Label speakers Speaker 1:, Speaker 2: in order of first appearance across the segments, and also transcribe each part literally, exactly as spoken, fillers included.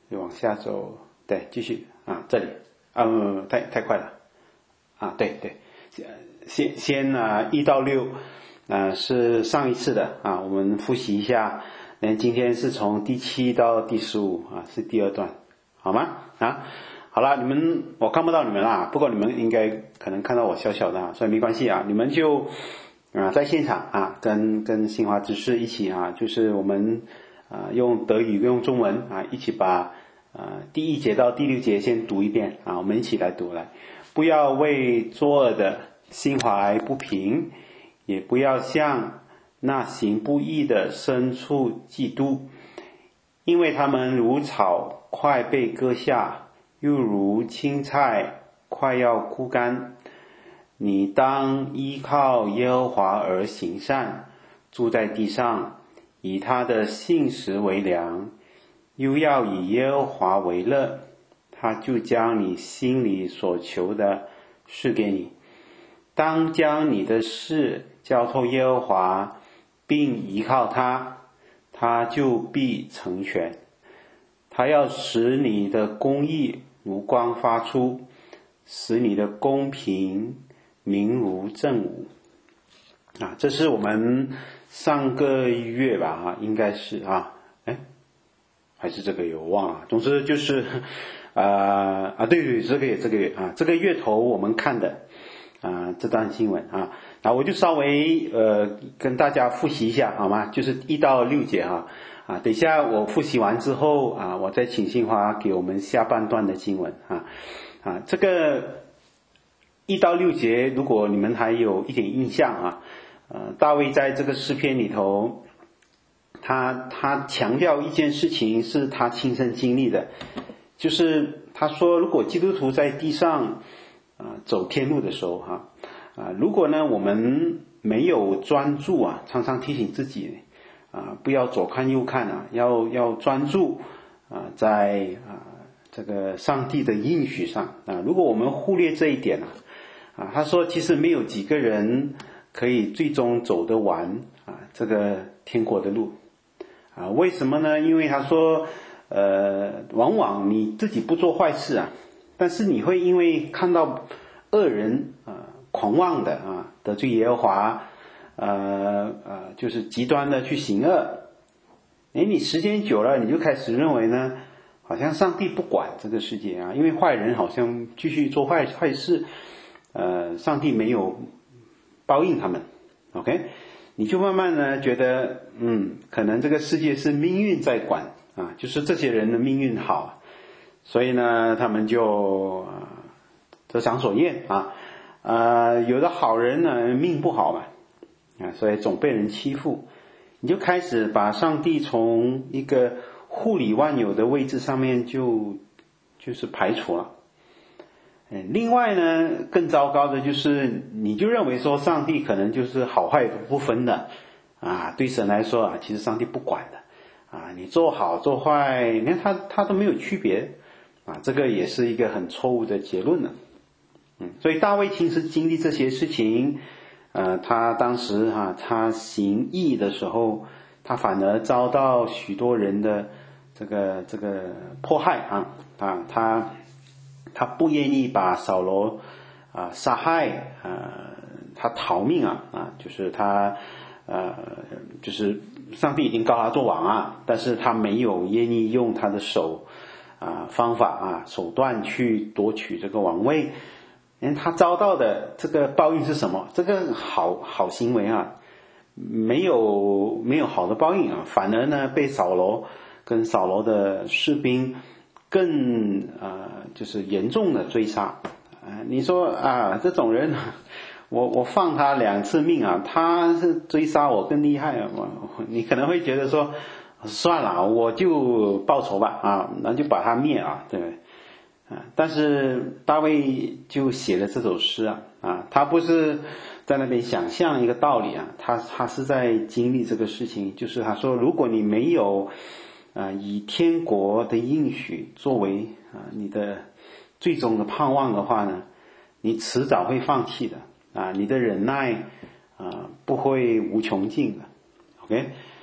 Speaker 1: 就往下走，对，继续啊，这里，嗯，太太快了，啊，对对，先先啊一到六，啊是上一次的啊，我们复习一下，那今天是从第七到第十五啊，是第二段，好吗？啊，好了，你们我看不到你们啦，不过你们应该可能看到我小小的啊，所以没关系啊，你们就啊在现场啊，跟跟新华知识一起啊，就是我们啊用德语用中文啊一起把啊第一节到第六节先读一遍啊，我们一起来读来，不要为作恶的心怀不平，也不要向那行不义的牲畜嫉妒，因为他们如草快被割下，又如青菜快要枯干。你当依靠耶和华而行善，住在地上，以他的信实为粮，又要以耶和华为乐，他就将你心里所求的赐给你。当将你的事交托耶和华，并依靠他，他就必成全。他要使你的公义如光发出，使你的公平明如正午。啊，这是我们上个月吧，啊，应该是啊，哎，还是这个月我忘了。总之就是，呃啊，对对，这个月这个月啊，这个月头我们看的啊这段新闻啊，那我就稍微呃跟大家复习一下好吗？就是一到六节哈啊，等一下我复习完之后啊，我再请新华给我们下半段的经文啊啊，这个一到六节，如果你们还有一点印象啊。呃，大卫在这个诗篇里头，他他强调一件事情是他亲身经历的，就是他说，如果基督徒在地上啊、呃、走天路的时候哈啊、呃，如果呢我们没有专注啊，常常提醒自己啊、呃、不要左看右看啊，要要专注啊、呃、在啊、呃、这个上帝的应许上啊、呃，如果我们忽略这一点啊啊，他说其实没有几个人可以最终走得完啊，这个天国的路啊？为什么呢？因为他说，呃，往往你自己不做坏事啊，但是你会因为看到恶人啊，狂妄的啊，得罪耶和华，呃呃，就是极端的去行恶，哎，你时间久了，你就开始认为呢，好像上帝不管这个世界啊，因为坏人好像继续做坏坏事，呃，上帝没有报应他们 ，OK， 你就慢慢呢觉得，嗯，可能这个世界是命运在管啊，就是这些人的命运好，所以呢，他们就啊得偿所愿啊，呃，有的好人呢命不好嘛，啊，所以总被人欺负，你就开始把上帝从一个护理万有的位置上面就就是排除了。另外呢，更糟糕的就是，你就认为说上帝可能就是好坏不分的啊，对神来说啊，其实上帝不管的啊，你做好做坏，你看他他都没有区别啊，这个也是一个很错误的结论呢。嗯，所以大卫其实经历这些事情，呃，他当时哈、啊，他行义的时候，他反而遭到许多人的这个这个迫害啊啊，他。他不愿意把扫罗啊杀害啊，他逃命啊啊，就是他呃，就是上帝已经告他做王啊，但是他没有愿意用他的手啊方法啊手段去夺取这个王位，因为他遭到的这个报应是什么？这个好好行为啊，没有没有好的报应啊，反而呢被扫罗跟扫罗的士兵。更呃，就是严重的追杀啊、呃！你说啊，这种人，我我放他两次命啊，他是追杀我更厉害啊！我你可能会觉得说，算了，我就报仇吧啊，那就把他灭啊，对不对？啊，但是大卫就写了这首诗啊啊，他不是在那边想象一个道理啊，他他是在经历这个事情，就是他说，如果你没有。啊，以天国的应许作为啊你的最终的盼望的话呢，你迟早会放弃的啊，你的忍耐啊不会无穷尽的 ，OK，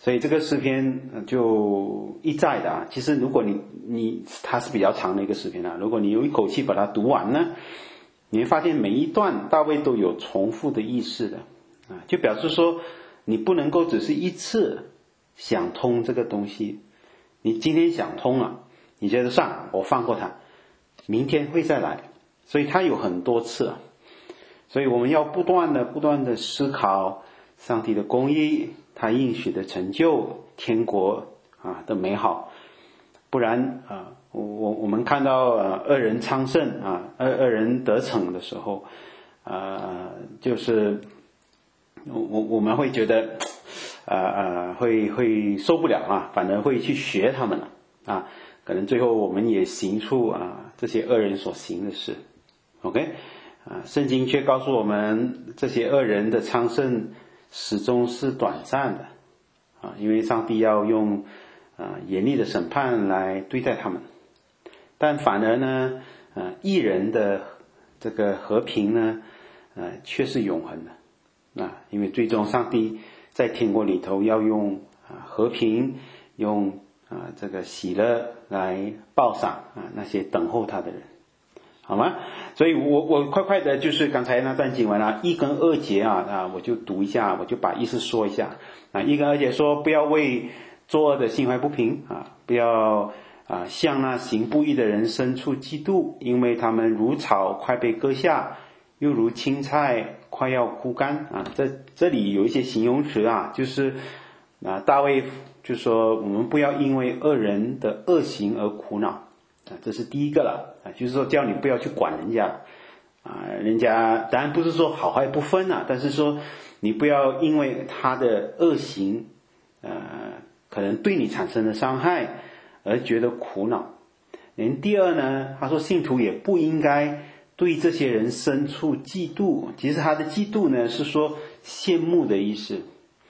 Speaker 1: 所以这个诗篇就一再的啊，其实如果你你它是比较长的一个诗篇啊，如果你有一口气把它读完呢，你会发现每一段大卫都有重复的意思的啊，就表示说你不能够只是一次想通这个东西，你今天想通了，你觉得算了，我放过它，明天会再来，所以它有很多次啊，所以我们要不断的不断的思考上帝的公义，他应许的成就，天国啊的美好，不然啊，我我们看到呃恶人昌盛啊，恶恶人得逞的时候，呃，就是我我们会觉得，呃呃，会会受不了啊，反而会去学他们了啊，可能最后我们也行出啊这些恶人所行的事 ，OK， 啊，圣经却告诉我们，这些恶人的昌盛始终是短暂的啊，因为上帝要用啊严厉的审判来对待他们，但反而呢，呃，义人的这个和平呢，呃，却是永恒的啊，因为最终上帝在天国里头要用啊和平，用啊这个喜乐来报赏啊那些等候他的人。好吗？所以我我快快的就是刚才那段经文啊，一跟二节啊啊，我就读一下，我就把意思说一下啊。一跟二节说，不要为作恶的心怀不平啊，不要啊向那行不义的人生出嫉妒，因为他们如草快被割下，又如青菜快要枯干啊。这这里有一些形容词啊，就是啊大卫就说我们不要因为恶人的恶行而苦恼。啊，这是第一个了啊，就是说叫你不要去管人家啊，人家当然不是说好坏不分啊，但是说你不要因为他的恶行，呃，可能对你产生的伤害而觉得苦恼。连第二呢，他说信徒也不应该对这些人生出嫉妒，其实他的嫉妒呢是说羡慕的意思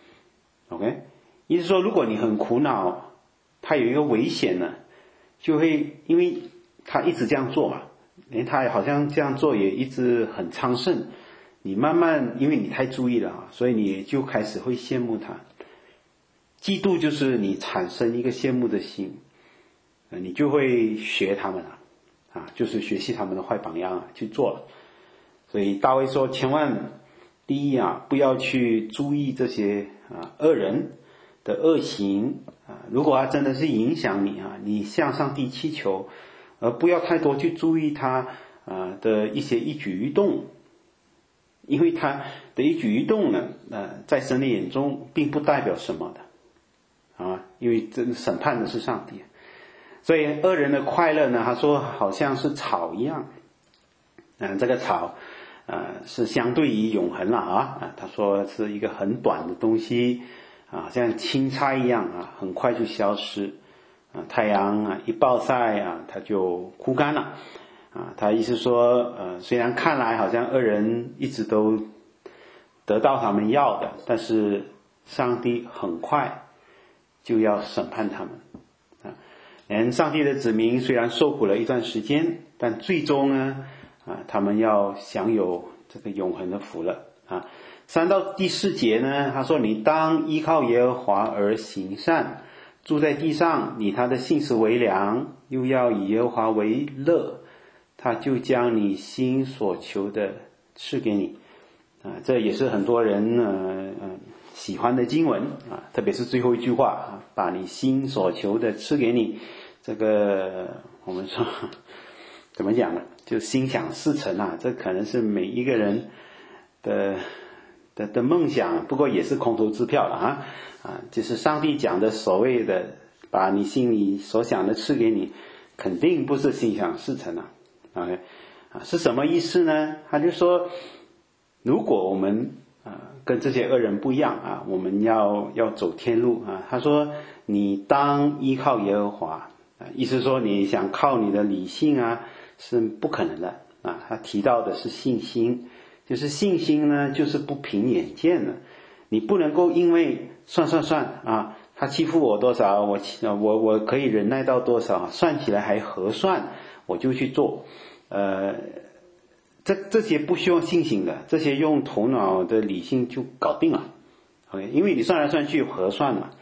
Speaker 1: ，OK， 意思说如果你很苦恼，他有一个危险呢。就会因为他一直这样做嘛，连他好像这样做也一直很昌盛，你慢慢因为你太注意了啊，所以你就开始会羡慕他。嫉妒就是你产生一个羡慕的心，你就会学他们了啊，就是学习他们的坏榜样啊去做了。所以大卫说，千万第一啊，不要去注意这些啊恶人的恶行啊，如果他真的是影响你啊，你向上帝祈求，而不要太多去注意他啊的一些一举一动，因为他的一举一动呢，呃，在神的眼中并不代表什么的啊，因为这审判的是上帝，所以恶人的快乐呢，他说好像是草一样，嗯、呃，这个草呃是相对于永恒了啊，他说是一个很短的东西。啊，像青菜一样啊，很快就消失啊，太阳啊一暴晒啊，它就枯干了啊。他意思说，呃，虽然看来好像恶人一直都得到他们要的，但是上帝很快就要审判他们啊。连上帝的子民虽然受苦了一段时间，但最终呢，啊，他们要享有这个永恒的福了啊。三到第四节呢，他说你当依靠耶和华而行善，住在地上，以他的信实为粮，又要以耶和华为乐，他就将你心所求的赐给你啊，这也是很多人呃呃喜欢的经文啊，特别是最后一句话啊，把你心所求的赐给你，这个我们说怎么讲呢，就心想事成啊，这可能是每一个人的的, 的梦想，不过也是空头支票了啊啊！就是上帝讲的所谓的把你心里所想的赐给你，肯定不是心想事成啊！啊啊，是什么意思呢？他就说，如果我们啊跟这些恶人不一样啊，我们要要走天路啊。他说，你当依靠耶和华啊，意思说你想靠你的理性啊是不可能的啊。他提到的是信心。就是信心呢，就是不凭眼见的，你不能够因为算算算啊，他欺负我多少，我我我可以忍耐到多少，算起来还合算，我就去做。呃，这这些不需要信心的，这些用头脑的理性就搞定了。OK， 因为你算来算去合算嘛，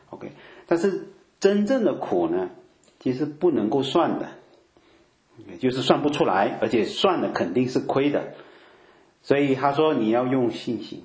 Speaker 1: OK， 但是真正的苦呢，其实不能够算的，就是算不出来，而且算了肯定是亏的。所以他说你要用信心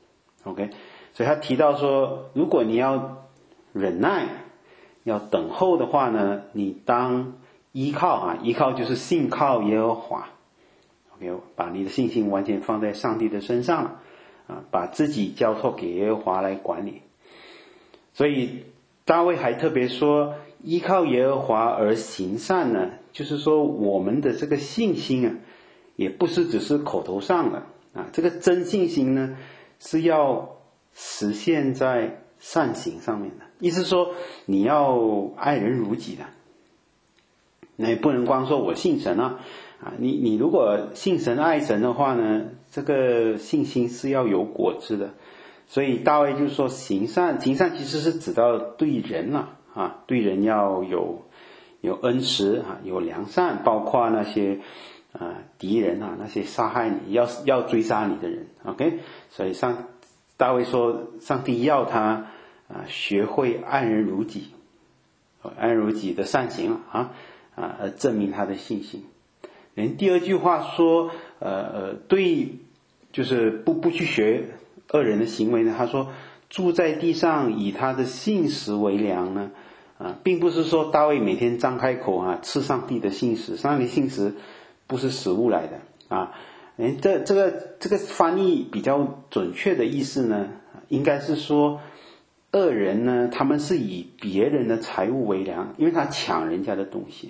Speaker 1: OK， 所以他提到说，如果你要忍耐要等候的话呢，你当依靠啊，依靠就是信靠耶和华 OK， 把你的信心完全放在上帝的身上啊，把自己交托给耶和华来管理。所以大卫还特别说，依靠耶和华而行善呢，就是说我们的这个信心啊，也不是只是口头上的啊，这个真信心呢，是要实现在善行上面的。意思说你要爱人如己的，那也不能光说我信神啊，啊，你你如果信神爱神的话呢，这个信心是要有果子的。所以大卫就说行善，行善其实是指到对人了啊，对人要有有恩慈啊，有良善，包括那些啊敌人啊，那些杀害你要要追杀你的人 OK， 所以上大卫说上帝要他啊学会爱人如己，爱人如己的善行啊啊，而证明他的信心。连第二句话说呃呃对，就是不不去学恶人的行为呢，他说住在地上以他的信实为粮呢，啊，并不是说大卫每天张开口啊吃上帝的信实，上帝信实不是食物来的啊。这这个这个翻译比较准确的意思呢，应该是说恶人呢，他们是以别人的财物为粮，因为他抢人家的东西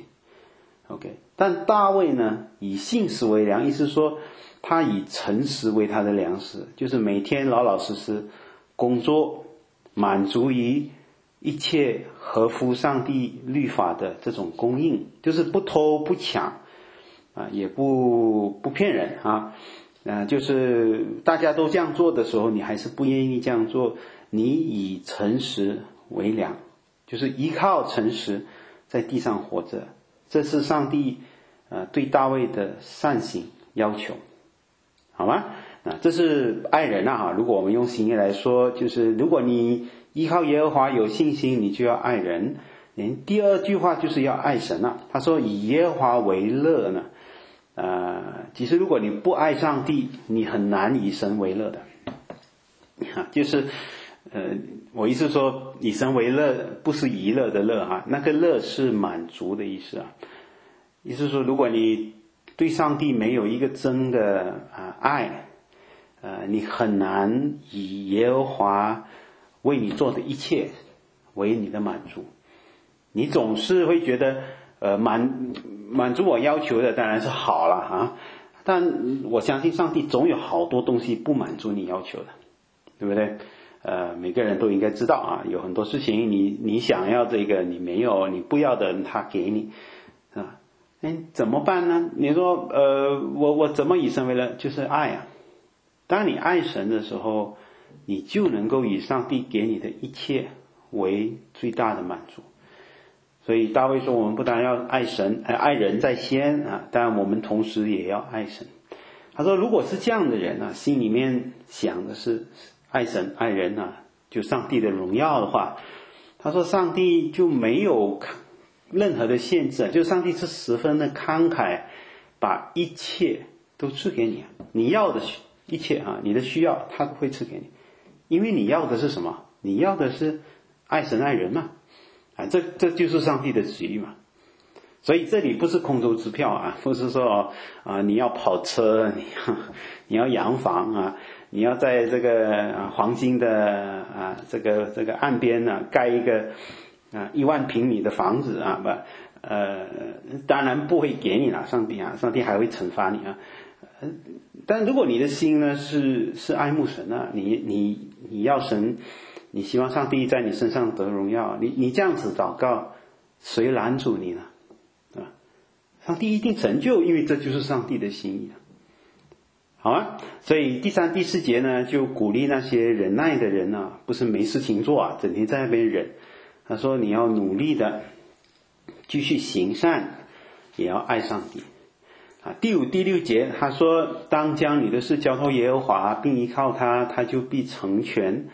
Speaker 1: OK， 但大卫呢以信实为粮，意思说他以诚实为他的粮食，就是每天老老实实工作，满足于一切合乎上帝律法的这种供应，就是不偷不抢啊，也不不骗人啊，啊，就是大家都这样做的时候，你还是不愿意这样做，你以诚实为粮，就是依靠诚实在地上活着，这是上帝呃对大卫的善行要求。好吗？啊，这是爱人啊！如果我们用新约来说，就是如果你依靠耶和华有信心，你就要爱人。连第二句话就是要爱神啊。他说以耶和华为乐呢，呃，其实如果你不爱上帝，你很难以神为乐的。啊，就是呃，我意思说以神为乐，不是娱乐的乐啊，那个乐是满足的意思啊。意思说，如果你对上帝没有一个真的啊爱，呃，你很难以耶和华为你做的一切为你的满足。你总是会觉得，呃，满满足我要求的当然是好了啊，但我相信上帝总有好多东西不满足你要求的，对不对？呃，每个人都应该知道啊，有很多事情你你想要这个你没有，你不要的他给你，啊。哎，怎么办呢？你说，呃，我我怎么以神为乐？就是爱啊！当你爱神的时候，你就能够以上帝给你的一切为最大的满足。所以大卫说，我们不但要爱神，爱人在先啊，但我们同时也要爱神。他说，如果是这样的人啊，心里面想的是爱神爱人啊，就上帝的荣耀的话，他说，上帝就没有任何的限制，就上帝是十分的慷慨，把一切都赐给你，你要的一切啊，你的需要他都会赐给你，因为你要的是什么？你要的是爱神爱人嘛，啊，这这就是上帝的旨意嘛。所以这里不是空头支票啊，不是说啊你要跑车，你要你要洋房啊，你要在这个黄金的啊这个这个岸边呢盖一个。啊，一万平米的房子啊，不，呃，当然不会给你了，上帝啊，上帝还会惩罚你啊。呃、但如果你的心呢是是爱慕神啊，你你你要神，你希望上帝在你身上得荣耀，你你这样子祷告，谁拦阻你呢？对吧？上帝一定成就，因为这就是上帝的心意啊。好啊，所以第三、第四节呢，就鼓励那些忍耐的人啊，不是没事情做啊，整天在那边忍。他说你要努力的继续行善，也要爱上帝啊。第五、第六节他说，当将你的事交托耶和华，并依靠他，他就必成全。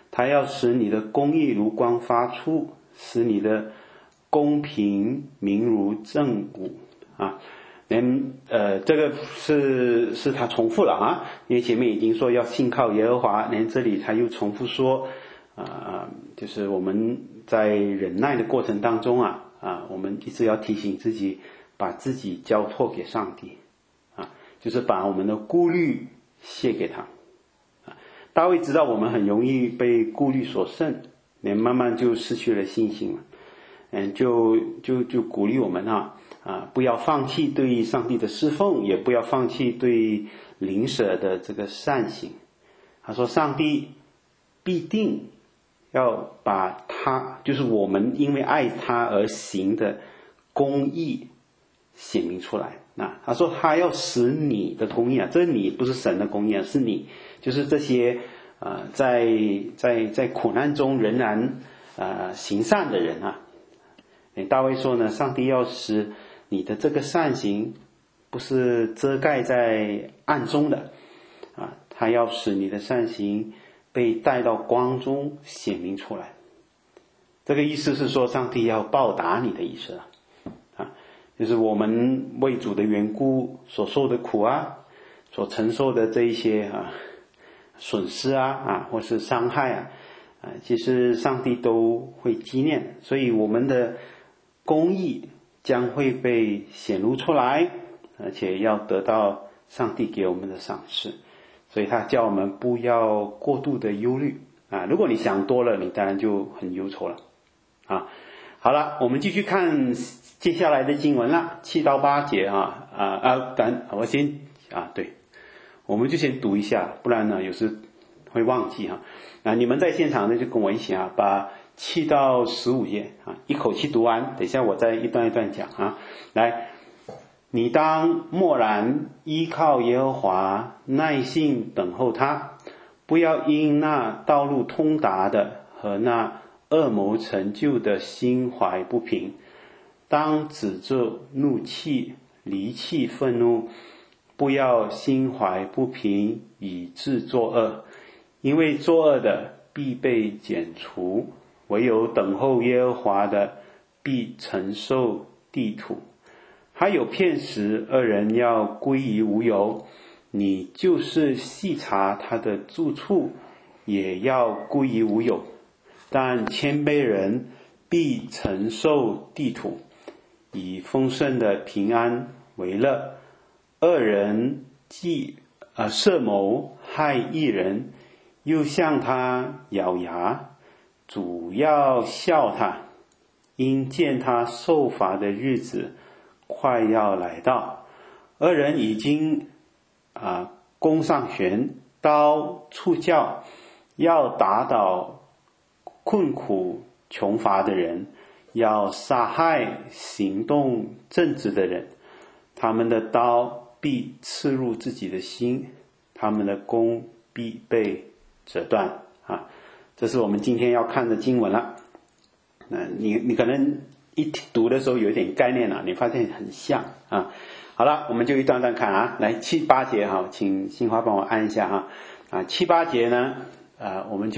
Speaker 1: 他要使你的公义如光发出，使你的公平明如正午啊。连呃，这个是是他重复了啊，因为前面已经说要信靠耶和华，连这里他又重复说，啊、呃，就是我们在忍耐的过程当中啊，啊，我们一直要提醒自己，把自己交托给上帝，啊，就是把我们的顾虑卸给他。啊，大卫知道我们很容易被顾虑所胜，连慢慢就失去了信心了，嗯，就就就鼓励我们啊。啊，不要放弃对上帝的侍奉，也不要放弃对邻舍的这个善行。他说上帝必定要把他，就是我们因为爱他而行的公义显明出来。啊，他说他要使你的公义啊，这你不是神的公义啊，是你，就是这些呃在在在苦难中仍然呃行善的人啊。大卫说呢，上帝要使你的这个善行不是遮盖在暗中的啊，他要使你的善行被带到光中显明出来。这个意思是说上帝要报答你的意思啊，啊，就是我们为主的缘故所受的苦啊，所承受的这一些啊损失啊啊或是伤害啊啊，其实上帝都会纪念，所以我们的公义将会被显露出来，而且要得到上帝给我们的赏赐，所以他叫我们不要过度的忧虑啊。如果你想多了，你当然就很忧愁了啊。好了，我们继续看接下来的经文了，七到八节啊啊啊！等我先啊，对，我们就先读一下，不然呢有时会忘记哈。啊，你们在现场呢就跟我一起啊，把七到十五页啊，一口气读完，等一下我再一段一段讲啊。来，你当默然依靠耶和华，耐心等候他，不要因那道路通达的和那恶谋成就的心怀不平，当止住怒气，离弃愤怒，不要心怀不平以致作恶，因为作恶的必被剪除，唯有等候耶和华的必承受地土。还有片时二人要归于无有，你就是细查他的住处，也要归于无有。但谦卑人必承受地土，以丰盛的平安为乐。二人既呃设谋害一人，又向他咬牙，主要笑他，因见他受罚的日子快要来到。二人已经啊、呃、弓上弦，刀出鞘，要打倒困苦穷乏的人，要杀害行动正直的人。他们的刀必刺入自己的心，他们的弓必被折断啊！这是我们今天要看的经文了。那你你可能一读的时候有点概念了，你发现很像啊。好了，我们就一段段看啊。来七八节哈，请新华帮我按一下哈。啊，七八节呢，啊，我们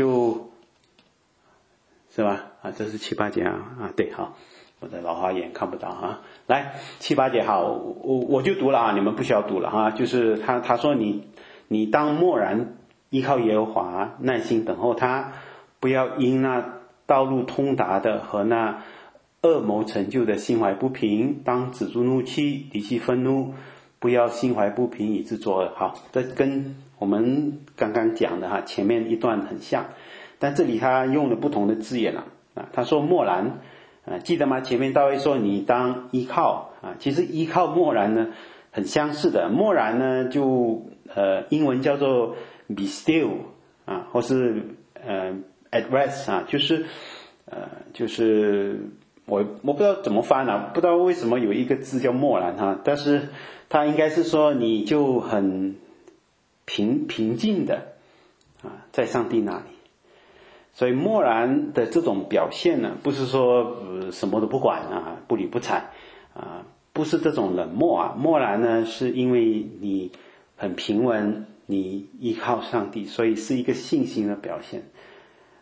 Speaker 1: 就是吧？啊，这是七八节啊啊，对，好，我的老花眼看不到啊。来，七八节好，我我就读了啊，你们不需要读了哈。就是他他说你你当默然依靠耶和华，耐心等候他，不要因那道路通达的和那恶谋成就的心怀不平，当止住怒气，离弃愤怒，不要心怀不平以致作恶。好，这跟我们刚刚讲的哈前面一段很像，但这里他用了不同的字眼了啊。他说默然啊，记得吗？前面大卫说你当依靠啊，其实依靠默然呢很相似的。默然呢就呃英文叫做 be still 啊，或是呃 at rest 啊，就是呃就是我我不知道怎么翻啊，不知道为什么有一个字叫默然哈，但是它应该是说你就很平平静的啊，在上帝那里。所以默然的这种表现呢，不是说、呃、什么都不管啊，不理不睬啊，不是这种冷漠啊。默然呢，是因为你很平稳，你依靠上帝，所以是一个信心的表现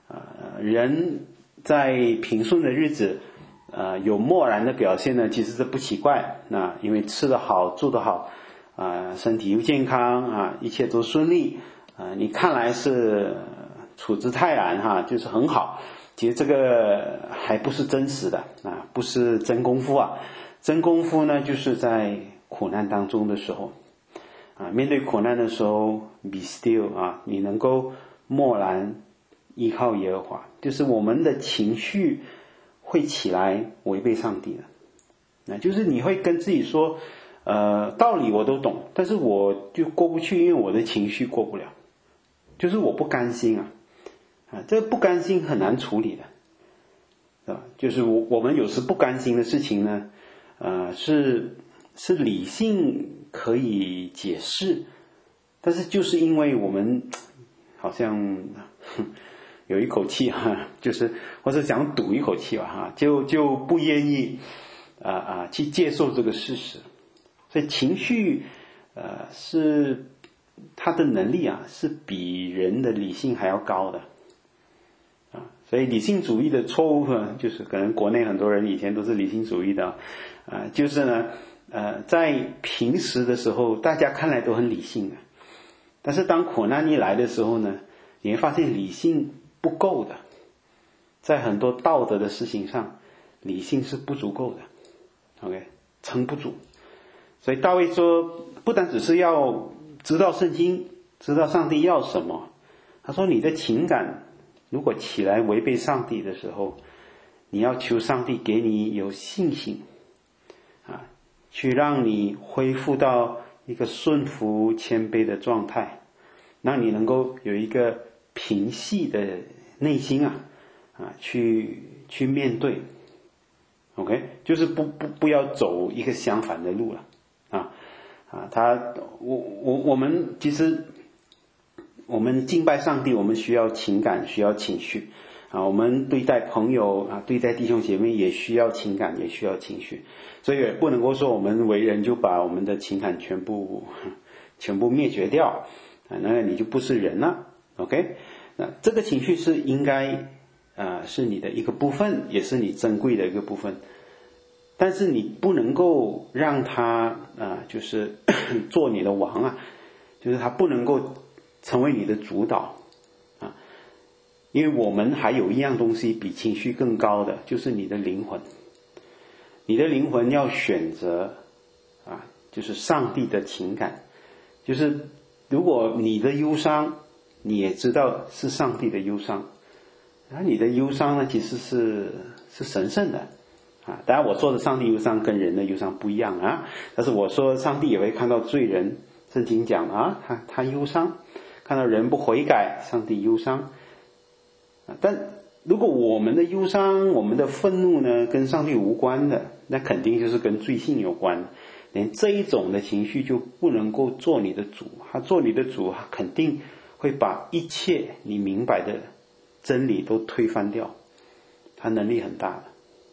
Speaker 1: 呃，人在平顺的日子，呃，有漠然的表现呢，其实这不奇怪。那因为吃得好，住得好，啊、呃，身体又健康啊，一切都顺利啊、呃，你看来是处之泰然哈，就是很好。其实这个还不是真实的啊，不是真功夫啊。真功夫呢，就是在苦难当中的时候啊，面对苦难的时候 ，be still 啊，你能够默然依靠耶和华，就是我们的情绪会起来违背上帝的，那就是你会跟自己说，呃，道理我都懂，但是我就过不去，因为我的情绪过不了，就是我不甘心啊，啊，这个不甘心很难处理的，是吧？就是我我们有时不甘心的事情呢，呃，是是理性可以解释，但是就是因为我们好像有一口气哈，就是或者想赌一口气吧哈，就就不愿意啊啊去接受这个事实，所以情绪呃是它的能力啊是比人的理性还要高的啊，所以理性主义的错误呢，就是可能国内很多人以前都是理性主义的啊，就是呢呃在平时的时候大家看来都很理性的，但是当苦难一来的时候呢，你会发现理性不够的，在很多道德的事情上，理性是不足够的 ，OK， 撑不住。所以大卫说，不单只是要知道圣经，知道上帝要什么，他说你的情感如果起来违背上帝的时候，你要求上帝给你有信心，啊，去让你恢复到一个顺服谦卑的状态，让你能够有一个平息的内心啊，啊，去去面对 ，OK， 就是不不不要走一个相反的路了，啊啊，他我我我们其实我们敬拜上帝，我们需要情感，需要情绪啊，我们对待朋友啊，对待弟兄姐妹也需要情感，也需要情绪，所以也不能够说我们为人就把我们的情感全部全部灭绝掉啊，那你就不是人了 ，OK。那这个情绪是应该呃是你的一个部分，也是你珍贵的一个部分，但是你不能够让它呃就是做你的王啊，就是它不能够成为你的主导啊，因为我们还有一样东西比情绪更高的，就是你的灵魂，你的灵魂要选择啊，就是上帝的情感，就是如果你的忧伤你也知道是上帝的忧伤，然后你的忧伤呢其实是是神圣的啊，当然我说的上帝忧伤跟人的忧伤不一样啊，但是我说上帝也会看到罪人，圣经讲啊，他他忧伤，看到人不悔改，上帝忧伤啊，但如果我们的忧伤，我们的愤怒呢跟上帝无关的，那肯定就是跟罪性有关，连这一种的情绪就不能够做你的主，他做你的主他肯定会把一切你明白的真理都推翻掉，他能力很大的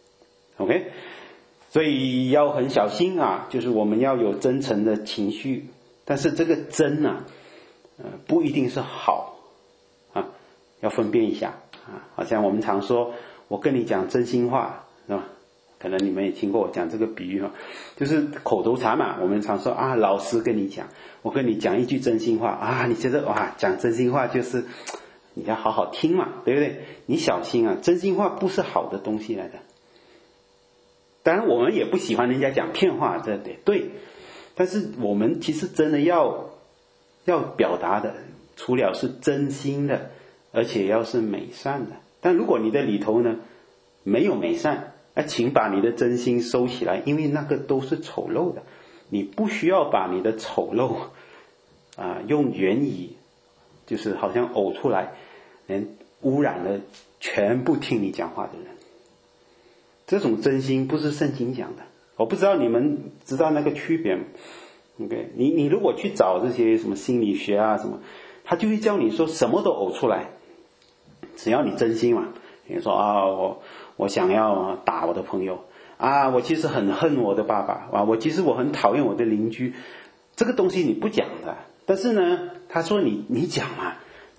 Speaker 1: OK， 所以要很小心啊，就是我们要有真诚的情绪，但是这个真啊呃不一定是好啊，要分辨一下啊，好像我们常说我跟你讲真心话是吧，可能你们也听过我讲这个比喻，就是口头禅嘛，我们常说啊，老师跟你讲，我跟你讲一句真心话啊，你觉得哇，讲真心话就是你要好好听嘛，对不对？你小心啊，真心话不是好的东西来的。当然我们也不喜欢人家讲骗话，这对对，但是我们其实真的要要表达的，除了是真心的，而且要是美善的。但如果你的里头呢没有美善，那请把你的真心收起来，因为那个都是丑陋的，你不需要把你的丑陋啊、呃、用言语就是好像呕出来，连污染了全部听你讲话的人。这种真心不是圣经讲的，我不知道你们知道那个区别吗？ OK， 你你如果去找这些什么心理学啊什么，他就会教你说什么都呕出来，只要你真心嘛。你说啊，我我想要打我的朋友啊，我其实很恨我的爸爸啊，我其实我很讨厌我的邻居，这个东西你不讲的，但是呢，他说你你讲嘛，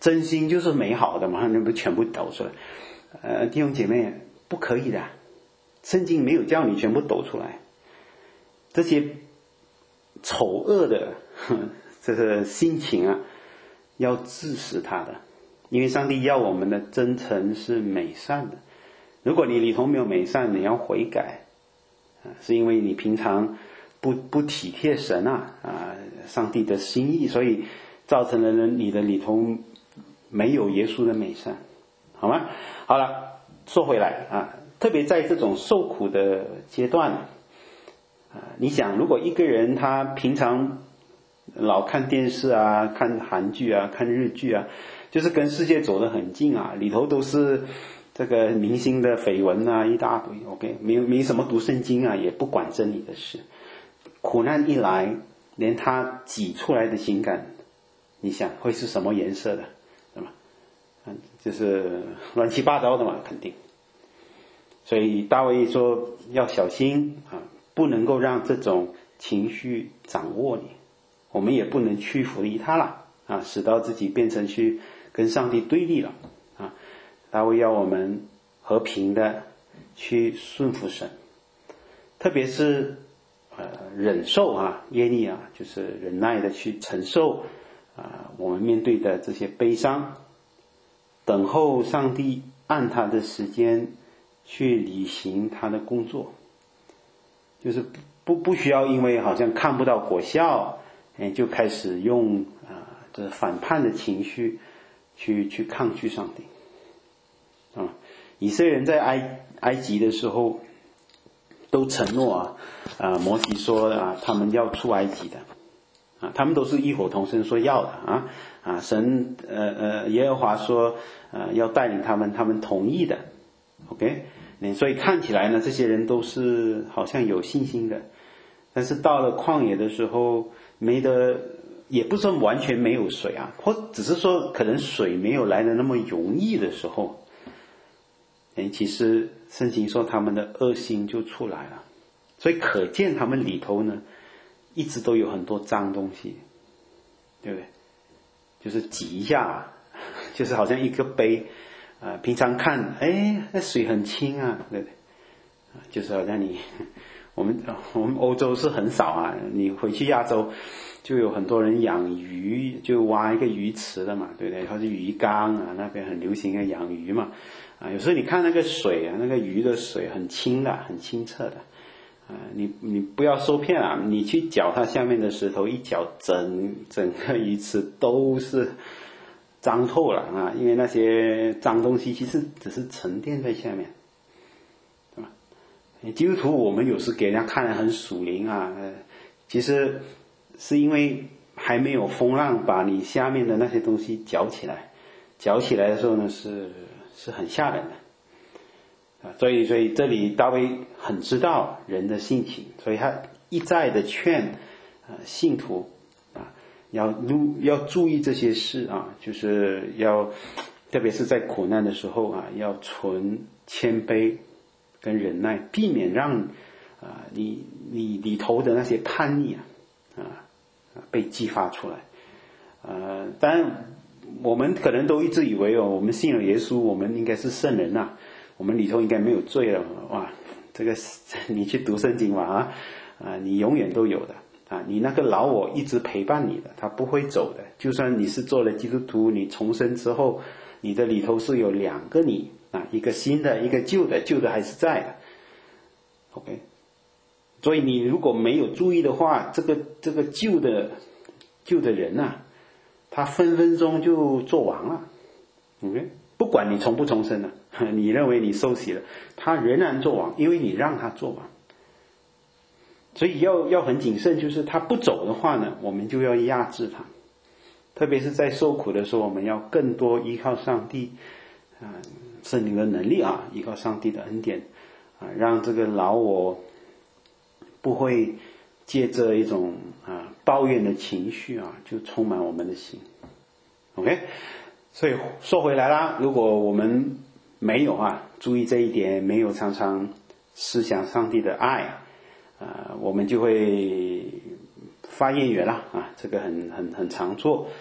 Speaker 1: 真心就是美好的嘛，那不全部抖出来？呃，弟兄姐妹，不可以的，圣经没有叫你全部抖出来。这些丑恶的这个心情啊，要治死它的，因为上帝要我们的真诚是美善的。如果你里头没有美善，你要悔改啊，是因为你平常不不体贴神啊啊，上帝的心意，所以造成了你的里头没有耶稣的美善，好吗？好了，说回来啊，特别在这种受苦的阶段啊，你想，如果一个人他平常老看电视啊，看韩剧啊，看日剧啊，就是跟世界走得很近啊，里头都是这个明星的绯闻啊，一大堆 OK， 没没什么读圣经啊，也不管真理的事，苦难一来，连他挤出来的情感，你想会是什么颜色的，对吧？就是乱七八糟的嘛，肯定。所以大卫说要小心啊，不能够让这种情绪掌握你，我们也不能屈服于他了啊，使到自己变成去跟上帝对立了啊。大卫要我们和平的去顺服神，特别是呃忍受啊，耶利啊，就是忍耐的去承受啊我们面对的这些悲伤，等候上帝按他的时间去履行他的工作，就是不不需要因为好像看不到果效，哎，就开始用啊这反叛的情绪去去抗拒上帝啊。以色列人在埃埃及的时候都承诺啊，啊摩西说啊他们要出埃及的啊，他们都是异口同声说要的啊啊神呃呃耶和华说呃要带领他们，他们同意的 ，OK。所以看起来呢，这些人都是好像有信心的，但是到了旷野的时候，没得，也不是说完全没有水啊，或只是说可能水没有来的那么容易的时候，哎，其实圣经说他们的恶心就出来了，所以可见他们里头呢，一直都有很多脏东西，对不对？就是挤一下，就是好像一个杯。啊，平常看，哎，那水很清啊，对不对？就是好像你，我们我们欧洲是很少啊，你回去亚洲，就有很多人养鱼，就挖一个鱼池的嘛，对不对？或者鱼缸啊，那边很流行的养鱼嘛，啊，有时候你看那个水啊，那个鱼的水很清的，很清澈的，啊，你你不要受骗啊，你去搅它下面的石头，一搅整整个鱼池都是。脏透了啊！因为那些脏东西其实只是沉淀在下面，对吧？基督徒我们有时给人家看得很属灵啊，其实是因为还没有风浪把你下面的那些东西搅起来，搅起来的时候呢是是很吓人的啊。所以所以这里大卫很知道人的性情，所以他一再的劝啊信徒。要要注意这些事啊，就是要，特别是在苦难的时候啊，要存谦卑跟忍耐，避免让啊你你里头的那些叛逆啊啊被激发出来。呃，当然我们可能都一直以为哦，我们信了耶稣，我们应该是圣人呐，我们里头应该没有罪了。哇，这个你去读圣经嘛啊啊，你永远都有的。啊，你那个老我一直陪伴你的，他不会走的。就算你是做了基督徒，你重生之后，你的里头是有两个你啊，一个新的，一个旧的，旧的还是在的。OK， 所以你如果没有注意的话，这个这个旧的旧的人啊，他分分钟就做王了。OK， 不管你重不重生了，你认为你受洗了，他仍然做王，因为你让他做王。所以要要很谨慎，就是他不走的话呢，我们就要压制他。特别是在受苦的时候，我们要更多依靠上帝啊，圣灵的能力啊，依靠上帝的恩典啊，让这个老我不会借着一种啊抱怨的情绪啊，就充满我们的心。OK， 所以说回来啦，如果我们没有啊注意这一点，没有常常思想上帝的爱。啊、呃，我们就会发厌缘了啊，这个很很很常做，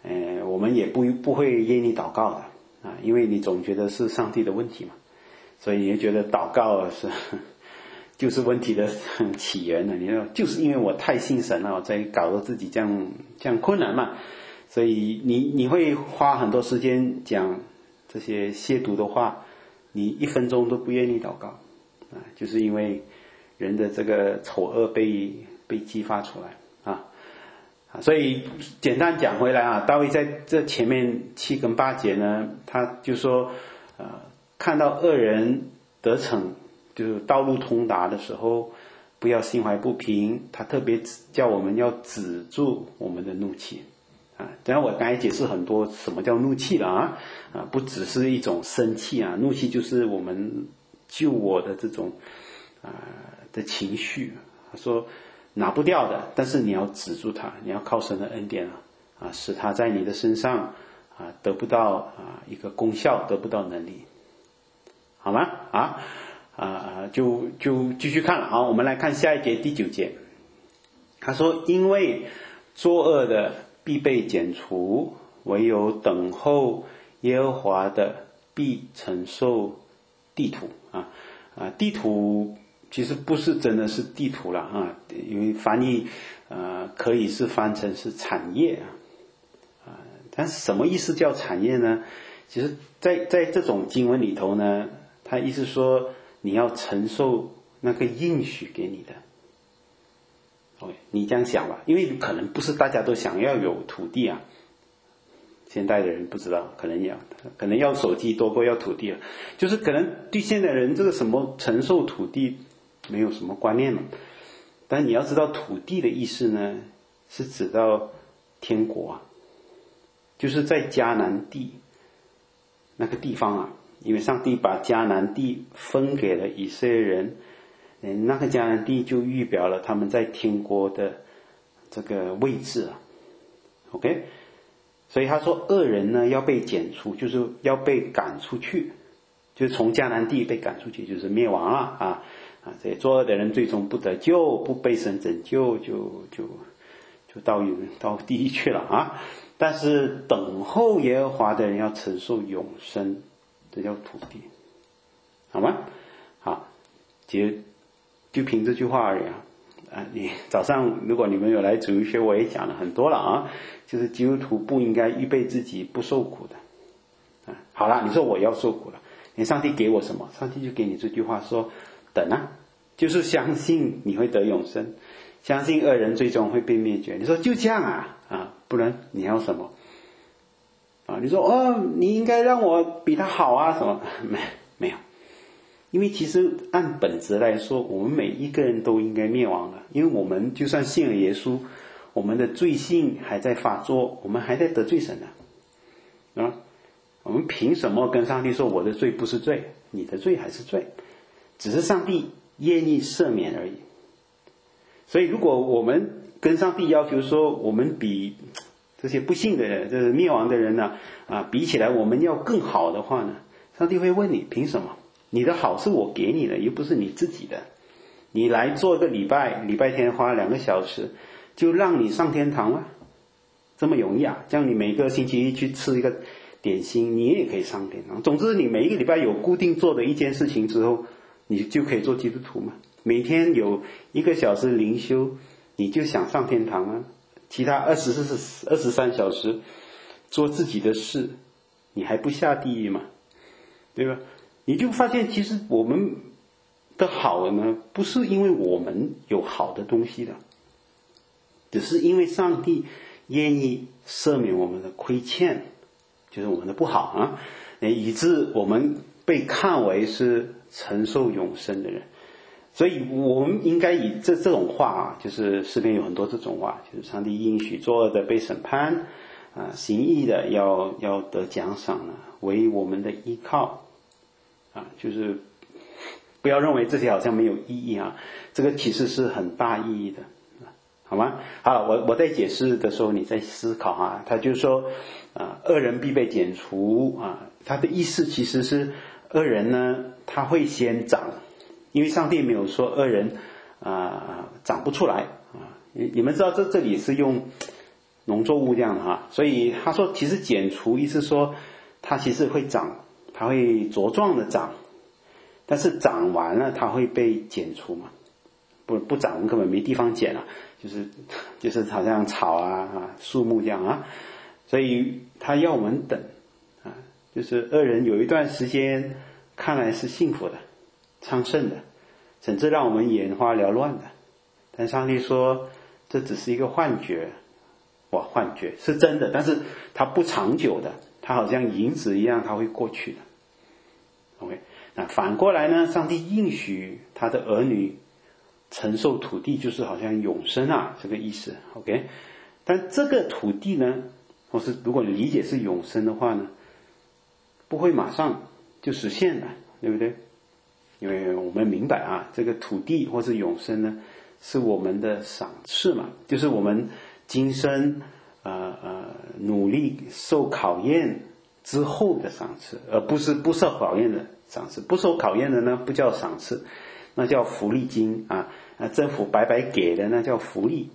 Speaker 1: 呃，我们也不不会愿意祷告的啊，因为你总觉得是上帝的问题嘛，所以你觉得祷告是就是问题的起源了。你说就是因为我太信神了，我才搞得自己这样这样困难嘛，所以你你会花很多时间讲这些亵渎的话，你一分钟都不愿意祷告啊，就是因为人的这个丑恶被被激发出来啊。所以简单讲回来啊，大卫在这前面七跟八节呢，他就说呃，看到恶人得逞，就是道路通达的时候，不要心怀不平。他特别叫我们要止住我们的怒气啊。当然我刚才解释很多什么叫怒气了啊啊，不只是一种生气啊，怒气就是我们救我的这种啊的情绪。他说拿不掉的，但是你要止住它，你要靠神的恩典啊，啊，使它在你的身上啊得不到啊一个功效，得不到能力，好吗？啊啊，就就继续看了啊，我们来看下一节第九节，他说：因为作恶的必被剪除，唯有等候耶和华的必承受地土啊啊，地土。其实不是真的是地图了啊，因为翻译呃可以是翻成是产业啊，啊，但是什么意思叫产业呢？其实在在这种经文里头呢，它意思说你要承受那个应许给你的。OK， 你这样想吧，因为可能不是大家都想要有土地啊。现代的人不知道，可能要可能要手机多过要土地了，就是可能对现代人这个什么承受土地没有什么观念嘛。但你要知道土地的意思呢，是指到天国啊，就是在迦南地那个地方啊，因为上帝把迦南地分给了以色列人，那个迦南地就预表了他们在天国的这个位置啊。OK， 所以他说恶人呢要被剪除，就是要被赶出去，就是从迦南地被赶出去，就是灭亡了啊啊！这些作恶的人最终不得救，不被神拯救，就就就到到地狱去了啊！但是等候耶和华的人要承受永生，这叫土地，好吗？好，就就凭这句话而已啊！啊，你早上如果你们有来主日学，我也讲了很多了啊，就是基督徒不应该预备自己不受苦的啊。好了，你说我要受苦了，你上帝给我什么？上帝就给你这句话说。等啊，就是相信你会得永生，相信恶人最终会被灭绝。你说就这样啊啊，不然你要什么啊？你说哦，你应该让我比他好啊什么？没没有，因为其实按本质来说，我们每一个人都应该灭亡了，因为我们就算信了耶稣，我们的罪性还在发作，我们还在得罪神呢啊！我们凭什么跟上帝说我的罪不是罪，你的罪还是罪？只是上帝愿意赦免而已。所以如果我们跟上帝要求说我们比这些不幸的人，这是灭亡的人呢啊比起来我们要更好的话呢，上帝会问你凭什么？你的好是我给你的，又不是你自己的。你来做一个礼拜，礼拜天花两个小时，就让你上天堂吗？这么容易啊？这样你每个星期一去吃一个点心，你也可以上天堂。总之你每一个礼拜有固定做的一件事情之后，你就可以做基督徒嘛？每天有一个小时灵修，你就想上天堂啊？其他二十四、二十三小时做自己的事，你还不下地狱吗？对吧？你就发现，其实我们的好呢，不是因为我们有好的东西的，只是因为上帝愿意赦免我们的亏欠，就是我们的不好啊，以致我们被看为是承受永生的人。所以我们应该以这这种话啊，就是诗篇有很多这种话，就是上帝应许作恶的被审判啊，行义的要要得奖赏了，为我们的依靠啊，就是不要认为这些好像没有意义啊，这个其实是很大意义的，好吗？好，我我在解释的时候你在思考啊，他就说啊，恶人必被剪除啊，他的意思其实是恶人呢他会先长，因为上帝没有说恶人啊长不出来啊，你你们知道这这里是用农作物这样的哈。所以他说其实剪除意思说它其实会长，它会茁壮的长，但是长完了它会被剪除嘛，不不长我们根本没地方剪了，就是就是好像草啊啊树木这样啊，所以他要我们等啊，就是恶人有一段时间看来是幸福的、昌盛的，甚至让我们眼花缭乱的，但上帝说这只是一个幻觉，哇，幻觉是真的，但是它不长久的，它好像银子一样，它会过去的。OK， 那反过来呢，上帝应许他的儿女承受土地，就是好像永生啊，这个意思。OK， 但这个土地呢，或是如果你理解是永生的话呢，不会马上就实现的，对不对？因为我们明白啊，这个土地或是永生呢，是我们的赏赐嘛，就是我们今生呃呃努力受考验之后的赏赐，而不是不受考验的赏赐。不受考验的呢，不叫赏赐，那叫福利金啊，政府白白给的那叫福利